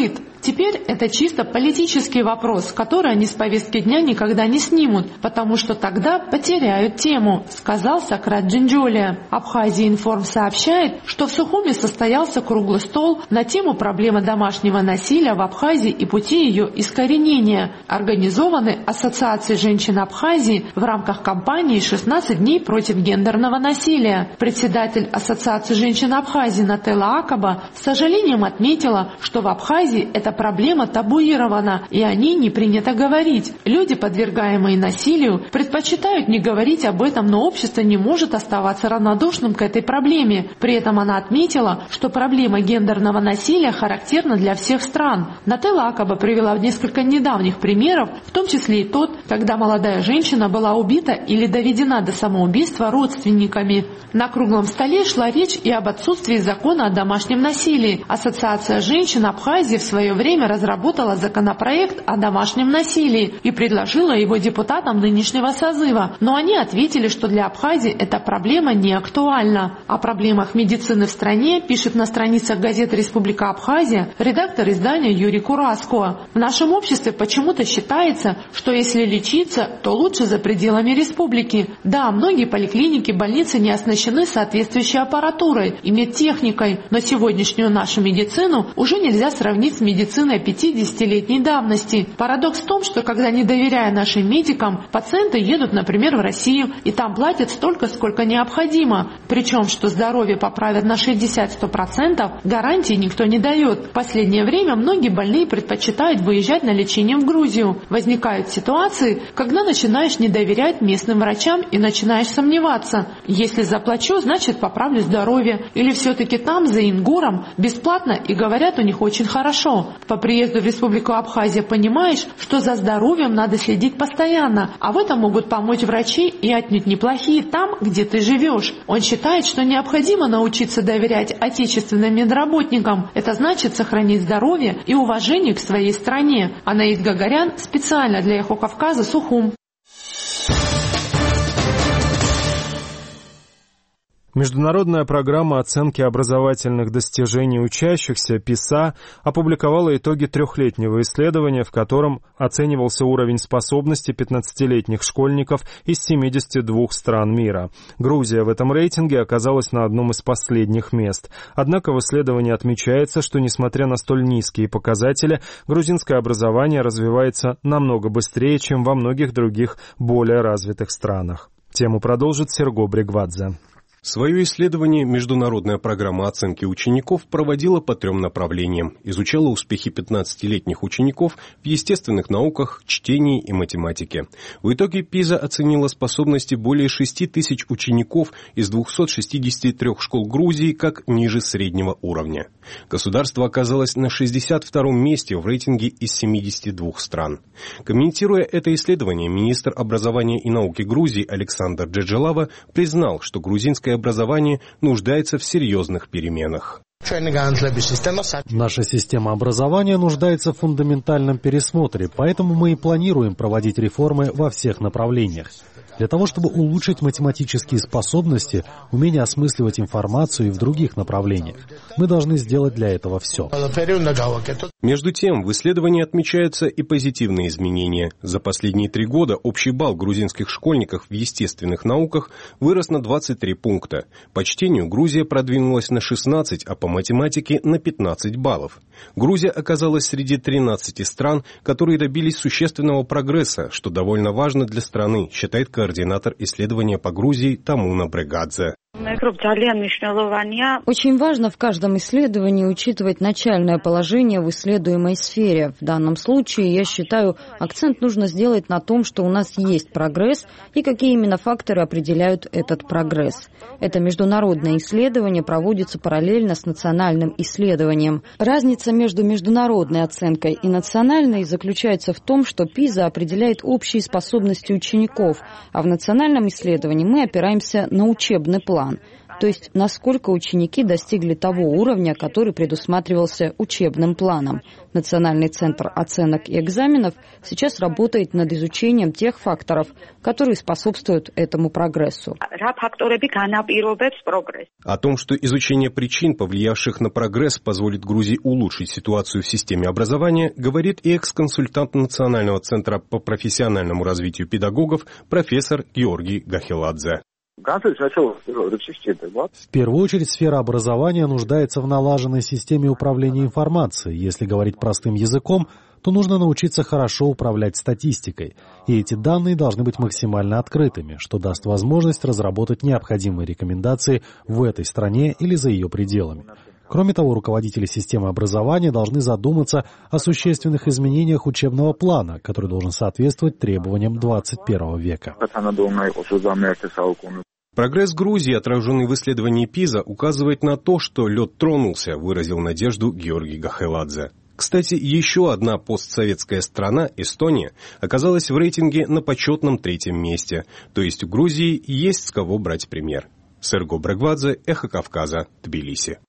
Теперь это чисто политический вопрос, который они с повестки дня никогда не снимут, потому что тогда потеряют тему, сказал Сократ Джинджолия. Абхазия Информ сообщает, что в Сухуми состоялся круглый стол на тему проблемы домашнего насилия в Абхазии и пути ее искоренения, организованный Ассоциацией женщин Абхазии в рамках кампании «шестнадцать дней против гендерного насилия». Председатель Ассоциации женщин Абхазии Нателла Акаба с сожалением отметила, что в Абхазии эта проблема табуирована, и о ней не принято говорить. Люди, подвергаемые насилию, предпочитают не говорить об этом, но общество не может оставаться равнодушным к этой проблеме. При этом она отметила, что проблема гендерного насилия характерна для всех стран. Нателла Акаба привела несколько недавних примеров, в том числе и тот, когда молодая женщина была убита или доведена до самоубийства родственниками. На круглом столе шла речь и об отсутствии закона о домашнем насилии. Ассоциация женщин Абхазии в свое время разработала законопроект о домашнем насилии и предложила его депутатам нынешнего созыва, но они ответили, что для Абхазии эта проблема не актуальна. О проблемах медицины в стране пишет на страницах газеты «Республика Абхазия» редактор издания Юрий Кураско. В нашем обществе почему-то считается, что если лечиться, то лучше за пределами республики. Да, многие поликлиники, больницы не оснащены соответствующей аппаратурой и медтехникой, но сегодняшнюю нашу медицину уже нельзя сравнить с медициной пятидесятилетней давности. Парадокс в том, что когда, не доверяя нашим медикам, пациенты едут, например, в Россию, и там платят столько, сколько необходимо. Причем, что здоровье поправят на шестьдесят-сто процентов, гарантии никто не дает. В последнее время многие больные предпочитают выезжать на лечение в Грузию. Возникают ситуации, когда начинаешь не доверять местным врачам и начинаешь сомневаться. Если заплачу, значит поправлю здоровье. Или все-таки там, за Ингуром, бесплатно и говорят у них очень хорошо. По приезду в Республику Абхазия понимаешь, что за здоровьем надо следить постоянно, а в этом могут помочь врачи и отнюдь неплохие там, где ты живешь. Он считает, что необходимо научиться доверять отечественным медработникам. Это значит сохранить здоровье и уважение к своей стране. Анаид Гагарян специально для Эхо Кавказа, Сухум. Международная программа оценки образовательных достижений учащихся ПИСА опубликовала итоги трехлетнего исследования, в котором оценивался уровень способности пятнадцатилетних школьников из семидесяти двух стран мира. Грузия в этом рейтинге оказалась на одном из последних мест. Однако в исследовании отмечается, что несмотря на столь низкие показатели, грузинское образование развивается намного быстрее, чем во многих других более развитых странах. Тему продолжит Серго Бригвадзе. Свое исследование международная программа оценки учеников проводила по трем направлениям. Изучала успехи пятнадцатилетних учеников в естественных науках, чтении и математике. В итоге ПИЗа оценила способности более шести тысяч учеников из двухсот шестидесяти трёх школ Грузии как ниже среднего уровня. Государство оказалось на шестьдесят втором месте в рейтинге из семидесяти двух стран. Комментируя это исследование, министр образования и науки Грузии Александр Джеджелава признал, что грузинское образование нуждается в серьезных переменах. Наша система образования нуждается в фундаментальном пересмотре, поэтому мы и планируем проводить реформы во всех направлениях. Для того, чтобы улучшить математические способности, умение осмысливать информацию и в других направлениях. Мы должны сделать для этого все. Между тем, в исследовании отмечаются и позитивные изменения. За последние три года общий балл грузинских школьников в естественных науках вырос на двадцать три пункта. По чтению Грузия продвинулась на шестнадцать, а по математике на пятнадцать баллов. Грузия оказалась среди тринадцати стран, которые добились существенного прогресса, что довольно важно для страны, считает координатор исследования по Грузии Тамуна Брегадзе. Очень важно в каждом исследовании учитывать начальное положение в исследуемой сфере. В данном случае, я считаю, акцент нужно сделать на том, что у нас есть прогресс и какие именно факторы определяют этот прогресс. Это международное исследование проводится параллельно с национальным исследованием. Разница между международной оценкой и национальной заключается в том, что ПИЗа определяет общие способности учеников, а в национальном исследовании мы опираемся на учебный план. То есть, насколько ученики достигли того уровня, который предусматривался учебным планом. Национальный центр оценок и экзаменов сейчас работает над изучением тех факторов, которые способствуют этому прогрессу. О том, что изучение причин, повлиявших на прогресс, позволит Грузии улучшить ситуацию в системе образования, говорит и экс-консультант Национального центра по профессиональному развитию педагогов профессор Георгий Гахеладзе. В первую очередь, сфера образования нуждается в налаженной системе управления информацией. Если говорить простым языком, то нужно научиться хорошо управлять статистикой. И эти данные должны быть максимально открытыми, что даст возможность разработать необходимые рекомендации в этой стране или за ее пределами. Кроме того, руководители системы образования должны задуматься о существенных изменениях учебного плана, который должен соответствовать требованиям двадцать первого века. Прогресс Грузии, отраженный в исследовании ПИЗа, указывает на то, что лед тронулся, выразил надежду Георгий Гахеладзе. Кстати, еще одна постсоветская страна, Эстония, оказалась в рейтинге на почетном третьем месте, то есть у Грузии есть с кого брать пример. Серго Брегвадзе, Эхо Кавказа, Тбилиси.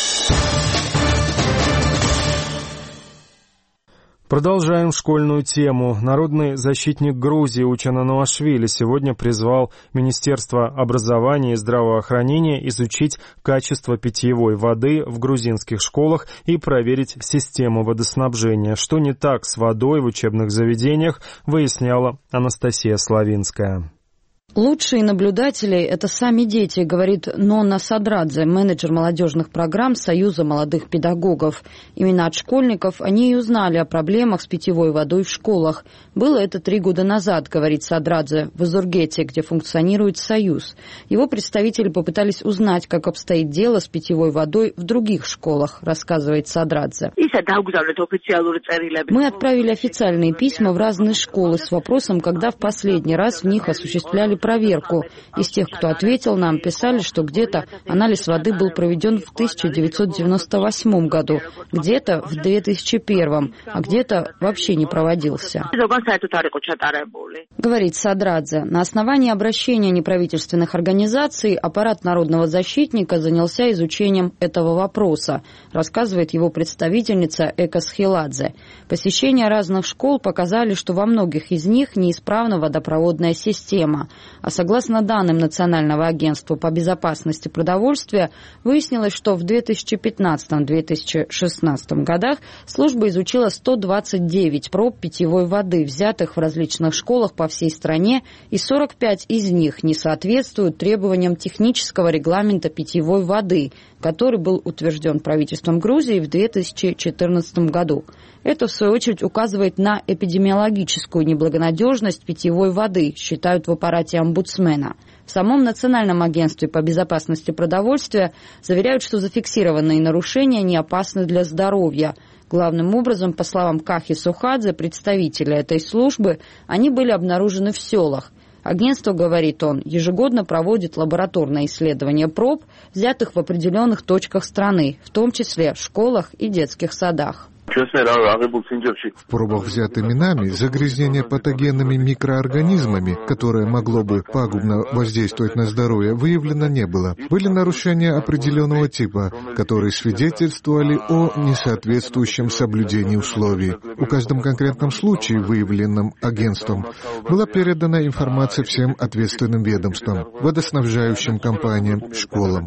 Продолжаем школьную тему. Народный защитник Грузии Учен Ануашвили сегодня призвал Министерство образования и здравоохранения изучить качество питьевой воды в грузинских школах и проверить систему водоснабжения. Что не так с водой в учебных заведениях, выясняла Анастасия Славинская. Лучшие наблюдатели – это сами дети, говорит Нонна Садрадзе, менеджер молодежных программ Союза молодых педагогов. Именно от школьников они и узнали о проблемах с питьевой водой в школах. Было это три года назад, говорит Садрадзе, в Изургете, где функционирует Союз. Его представители попытались узнать, как обстоит дело с питьевой водой в других школах, рассказывает Садрадзе. Мы отправили официальные письма в разные школы с вопросом, когда в последний раз в них осуществляли проверку. Из тех, кто ответил нам, писали, что где-то анализ воды был проведен в тысяча девятьсот девяносто восьмом году, где-то в две тысячи первом, а где-то вообще не проводился. Говорит Садрадзе. На основании обращения неправительственных организаций аппарат народного защитника занялся изучением этого вопроса, рассказывает его представительница Эка Схиладзе. Посещения разных школ показали, что во многих из них неисправна водопроводная система. А согласно данным Национального агентства по безопасности продовольствия, выяснилось, что в две тысячи пятнадцатом — две тысячи шестнадцатом годах служба изучила сто двадцать девять проб питьевой воды, взятых в различных школах по всей стране, и сорок пять из них не соответствуют требованиям технического регламента питьевой воды, который был утвержден правительством Грузии в две тысячи четырнадцатом году. Это, в свою очередь, указывает на эпидемиологическую неблагонадежность питьевой воды, считают в аппарате омбудсмена. В самом Национальном агентстве по безопасности продовольствия заверяют, что зафиксированные нарушения не опасны для здоровья. Главным образом, по словам Кахи Сухадзе, представителя этой службы, они были обнаружены в селах. Агентство, говорит он, ежегодно проводит лабораторные исследования проб, взятых в определенных точках страны, в том числе в школах и детских садах. В пробах, взятыми нами, загрязнение патогенными микроорганизмами, которое могло бы пагубно воздействовать на здоровье, выявлено не было. Были нарушения определенного типа, которые свидетельствовали о несоответствующем соблюдении условий. В каждом конкретном случае, выявленном агентством, была передана информация всем ответственным ведомствам, водоснабжающим компаниям, школам.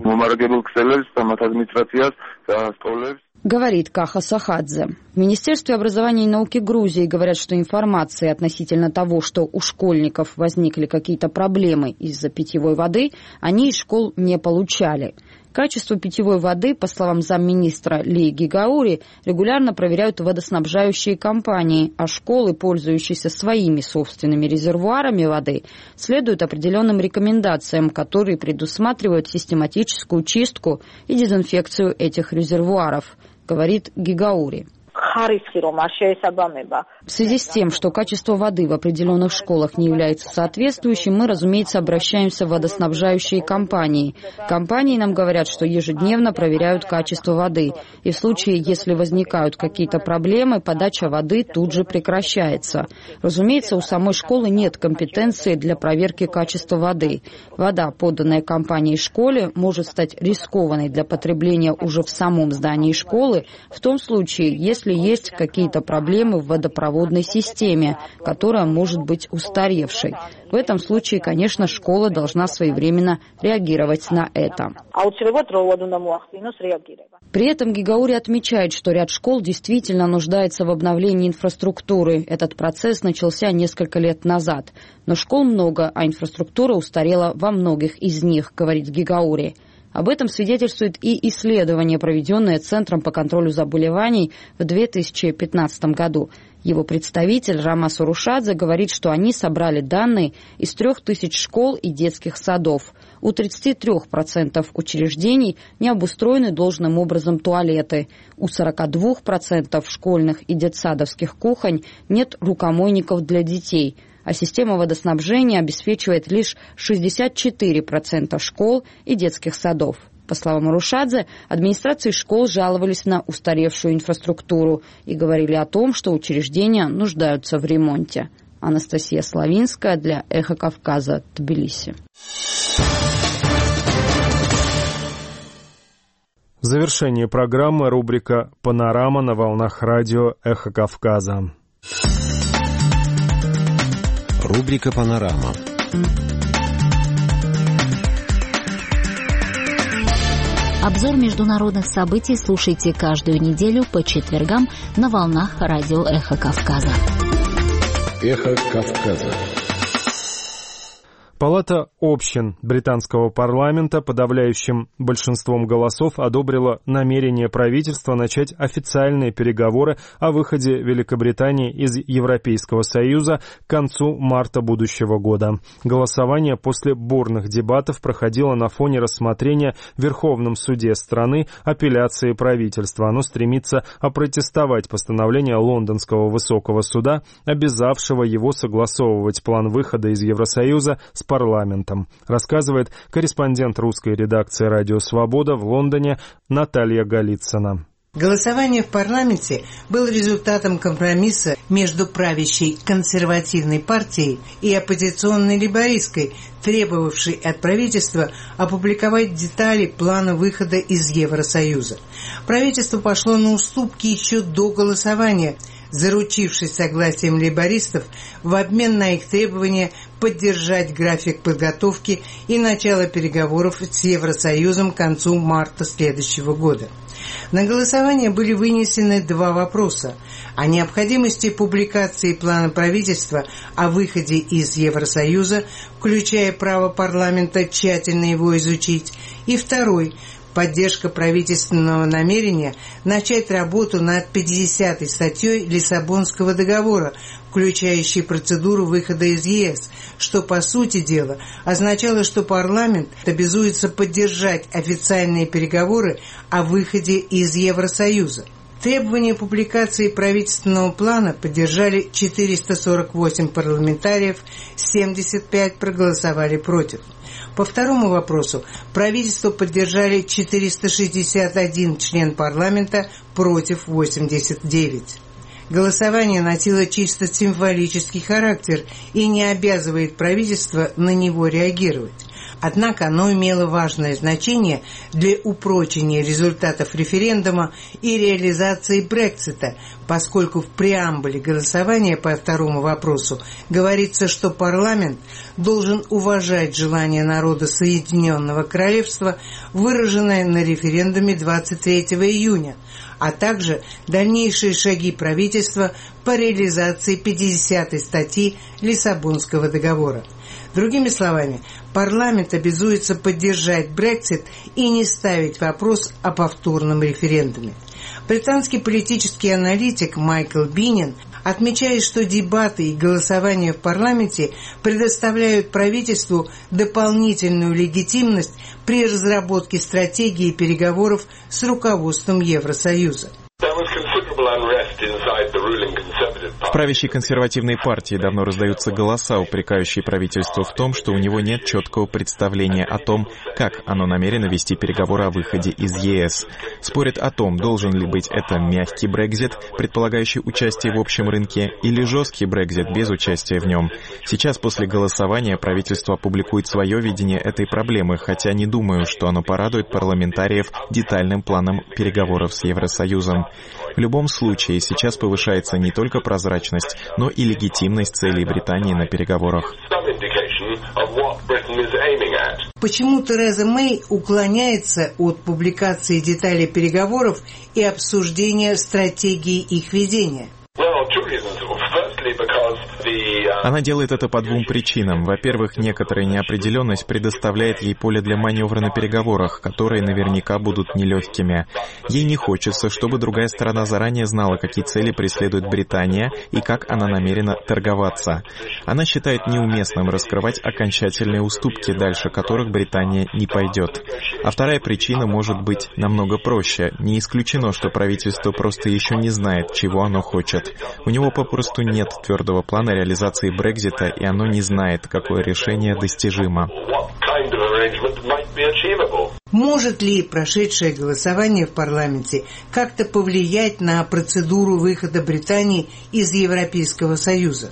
Говорит Каха Сахадзе. В Министерстве образования и науки Грузии говорят, что информации относительно того, что у школьников возникли какие-то проблемы из-за питьевой воды, они из школ не получали. Качество питьевой воды, по словам замминистра Ли Гигаури, регулярно проверяют водоснабжающие компании, а школы, пользующиеся своими собственными резервуарами воды, следуют определенным рекомендациям, которые предусматривают систематическую чистку и дезинфекцию этих резервуаров, говорит Гигаури. В связи с тем, что качество воды в определенных школах не является соответствующим, мы, разумеется, обращаемся в водоснабжающие компании. Компании нам говорят, что ежедневно проверяют качество воды. И в случае, если возникают какие-то проблемы, подача воды тут же прекращается. Разумеется, у самой школы нет компетенции для проверки качества воды. Вода, поданная компанией школе, может стать рискованной для потребления уже в самом здании школы, в том случае, если есть какие-то проблемы в водопроводной системе, которая может быть устаревшей. В этом случае, конечно, школа должна своевременно реагировать на это. При этом Гигаури отмечает, что ряд школ действительно нуждается в обновлении инфраструктуры. Этот процесс начался несколько лет назад. Но школ много, а инфраструктура устарела во многих из них, говорит Гигаури. Об этом свидетельствует и исследование, проведенное Центром по контролю заболеваний в две тысячи пятнадцатом году. Его представитель Рамас Урушадзе говорит, что они собрали данные из трех тысяч школ и детских садов. У тридцати трёх процентов учреждений не обустроены должным образом туалеты. У сорока двух процентов школьных и детсадовских кухонь нет рукомойников для детей. А система водоснабжения обеспечивает лишь шестьдесят четыре процента школ и детских садов. По словам Урушадзе, администрации школ жаловались на устаревшую инфраструктуру и говорили о том, что учреждения нуждаются в ремонте. Анастасия Славинская для «Эхо Кавказа», Тбилиси. В завершении программы рубрика «Панорама» на волнах радио «Эхо Кавказа». Рубрика «Панорама». Обзор международных событий слушайте каждую неделю по четвергам на волнах радио «Эхо Кавказа». «Эхо Кавказа». Палата общин британского парламента подавляющим большинством голосов одобрила намерение правительства начать официальные переговоры о выходе Великобритании из Европейского Союза к концу марта будущего года. Голосование после бурных дебатов проходило на фоне рассмотрения в Верховном суде страны апелляции правительства. Оно стремится опротестовать постановление Лондонского высокого суда, обязавшего его согласовывать план выхода из Евросоюза с парламентом, рассказывает корреспондент русской редакции «Радио Свобода» в Лондоне Наталья Голицына. Голосование в парламенте было результатом компромисса между правящей консервативной партией и оппозиционной лейбористской, требовавшей от правительства опубликовать детали плана выхода из Евросоюза. Правительство пошло на уступки еще до голосования, заручившись согласием лейбористов в обмен на их требование поддержать график подготовки и начало переговоров с Евросоюзом к концу марта следующего года. На голосование были вынесены два вопроса: о необходимости публикации плана правительства о выходе из Евросоюза, включая право парламента тщательно его изучить, и второй – поддержка правительственного намерения начать работу над пятидесятой статьей Лиссабонского договора, включающей процедуру выхода из ЕС, что, по сути дела, означало, что парламент обязуется поддержать официальные переговоры о выходе из Евросоюза. Требование публикации правительственного плана поддержали четыреста сорок восемь парламентариев, семьдесят пять проголосовали против. По второму вопросу правительство поддержали четыреста шестьдесят один член парламента, против восемьдесят девять. Голосование носило чисто символический характер и не обязывает правительство на него реагировать. Однако оно имело важное значение для упрочения результатов референдума и реализации Брексита, поскольку в преамбуле голосования по второму вопросу говорится, что парламент должен уважать желание народа Соединенного Королевства, выраженное на референдуме двадцать третьего июня, а также дальнейшие шаги правительства по реализации пятидесятой статьи Лиссабонского договора. Другими словами, парламент обязуется поддержать Брексит и не ставить вопрос о повторном референдуме. Британский политический аналитик Майкл Биннин отмечает, что дебаты и голосования в парламенте предоставляют правительству дополнительную легитимность при разработке стратегии переговоров с руководством Евросоюза. правящей консервативной партии давно раздаются голоса, упрекающие правительство в том, что у него нет четкого представления о том, как оно намерено вести переговоры о выходе из ЕС. Спорят о том, должен ли быть это мягкий Брексит, предполагающий участие в общем рынке, или жесткий Брексит без участия в нем. Сейчас после голосования правительство опубликует свое видение этой проблемы, хотя не думаю, что оно порадует парламентариев детальным планом переговоров с Евросоюзом. В любом случае, сейчас повышается не только прозрачность, но и легитимность целей Британии на переговорах. Почему Тереза Мэй уклоняется от публикации деталей переговоров и обсуждения стратегии их ведения? Она делает это по двум причинам. Во-первых, некоторая неопределенность предоставляет ей поле для маневра на переговорах, которые наверняка будут нелегкими. Ей не хочется, чтобы другая сторона заранее знала, какие цели преследует Британия и как она намерена торговаться. Она считает неуместным раскрывать окончательные уступки, дальше которых Британия не пойдет. А вторая причина может быть намного проще. Не исключено, что правительство просто еще не знает, чего оно хочет. У него попросту нет твердого плана реализации Брексита, и оно не знает, какое решение достижимо. Может ли прошедшее голосование в парламенте как-то повлиять на процедуру выхода Британии из Европейского Союза?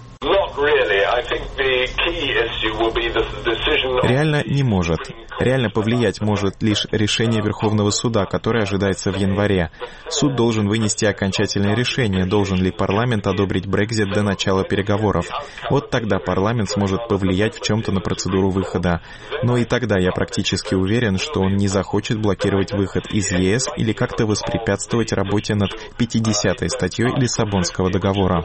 Реально не может. Реально повлиять может лишь решение Верховного суда, которое ожидается в январе. Суд должен вынести окончательное решение, должен ли парламент одобрить Брексит до начала переговоров. Вот тогда парламент сможет повлиять в чем-то на процедуру выхода. Но и тогда я практически уверен, что он не захочет блокировать выход из ЕС или как-то воспрепятствовать работе над пятидесятой статьей Лиссабонского договора.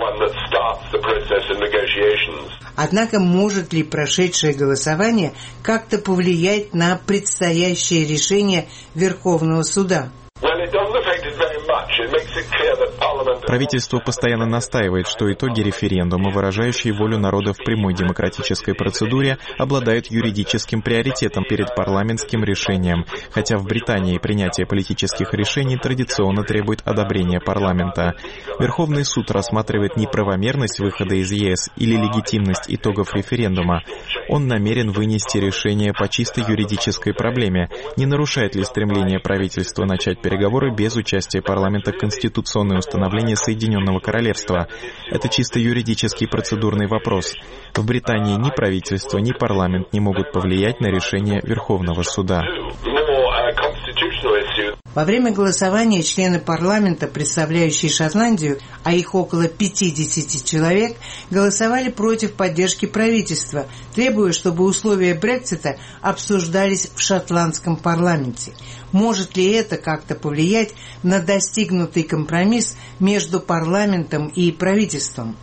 Однако может ли прошедшее голосование как-то повлиять на предстоящее решение Верховного суда? Правительство постоянно настаивает, что итоги референдума, выражающие волю народа в прямой демократической процедуре, обладают юридическим приоритетом перед парламентским решением, хотя в Британии принятие политических решений традиционно требует одобрения парламента. Верховный суд рассматривает неправомерность выхода из ЕС или легитимность итогов референдума. Он намерен вынести решение по чисто юридической проблеме, не нарушает ли стремление правительства начать переговоры без участия парламента конституционное установление Соединенного Королевства. Это чисто юридический процедурный вопрос. В Британии ни правительство, ни парламент не могут повлиять на решение Верховного суда. Во время голосования члены парламента, представляющие Шотландию, а их около пятьдесят человек, голосовали против поддержки правительства, требуя, чтобы условия Брексита обсуждались в шотландском парламенте. Может ли это как-то повлиять на достигнутый компромисс между парламентом и правительством?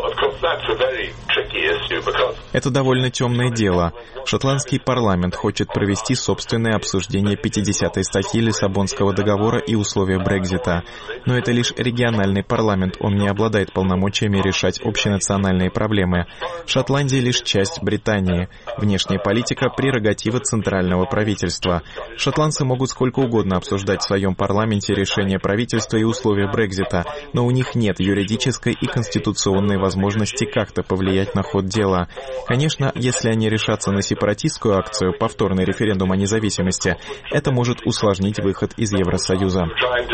Это довольно темное дело. Шотландский парламент хочет провести собственное обсуждение пятидесятой статьи Лиссабонского договора и условия Брексита. Но это лишь региональный парламент, он не обладает полномочиями решать общенациональные проблемы. Шотландия лишь часть Британии. Внешняя политика – прерогатива центрального правительства. Шотландцы могут сколько угодно обсуждать в своем парламенте решения правительства и условия Брексита, но у них нет юридической и конституционной возможности как-то повлиять на ход дела. Конечно, если они решатся на сепаратистскую акцию, повторный референдум о независимости, это может усложнить выход из Евросоюза.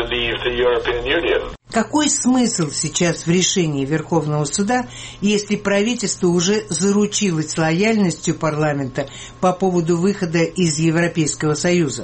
Какой смысл сейчас в решении Верховного суда, если правительство уже заручилось лояльностью парламента по поводу выхода из Европейского Союза?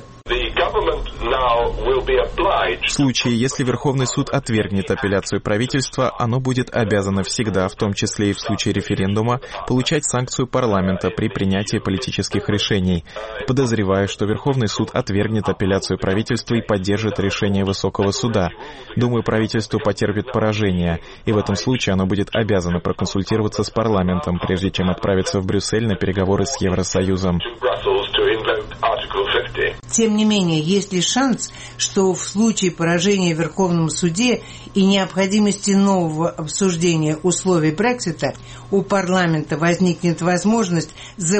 В случае, если Верховный суд отвергнет апелляцию правительства, оно будет обязано всегда, в том числе и в случае референдума, получать санкцию парламента при принятии политических решений. Подозреваю, что Верховный суд отвергнет апелляцию правительства и поддержит решение Высокого суда. Думаю, правительство потерпит поражение, и в этом случае оно будет обязано проконсультироваться с парламентом, прежде чем отправиться в Брюссель на переговоры с Евросоюзом. Тем не менее, есть ли шанс, что в случае поражения в Верховном суде и необходимости нового обсуждения условий Брексита у парламента возникнет возможность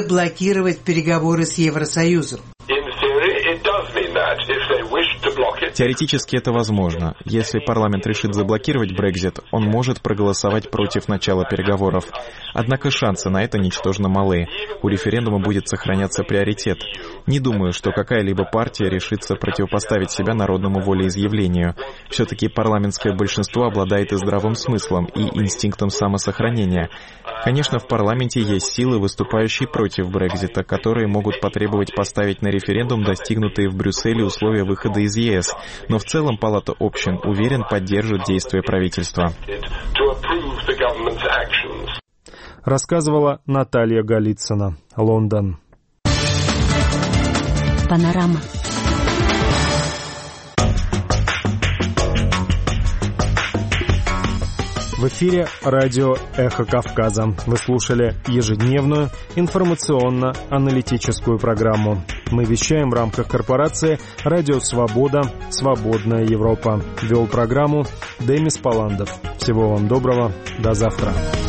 заблокировать переговоры с Евросоюзом? Теоретически это возможно. Если парламент решит заблокировать Брексит, он может проголосовать против начала переговоров. Однако шансы на это ничтожно малы. У референдума будет сохраняться приоритет. Не думаю, что какая-либо партия решится противопоставить себя народному волеизъявлению. Все-таки парламентское большинство обладает и здравым смыслом, и инстинктом самосохранения. Конечно, в парламенте есть силы, выступающие против Брексита, которые могут потребовать поставить на референдум достигнутые в Брюсселе условия выхода из ЕС. Но в целом Палата общин, уверен, поддержит действия правительства. Рассказывала Наталья Голицына, Лондон. Панорама. В эфире радио «Эхо Кавказа». Вы слушали ежедневную информационно-аналитическую программу. Мы вещаем в рамках корпорации «Радио Свобода. Свободная Европа». Вел программу Демис Паландов. Всего вам доброго. До завтра.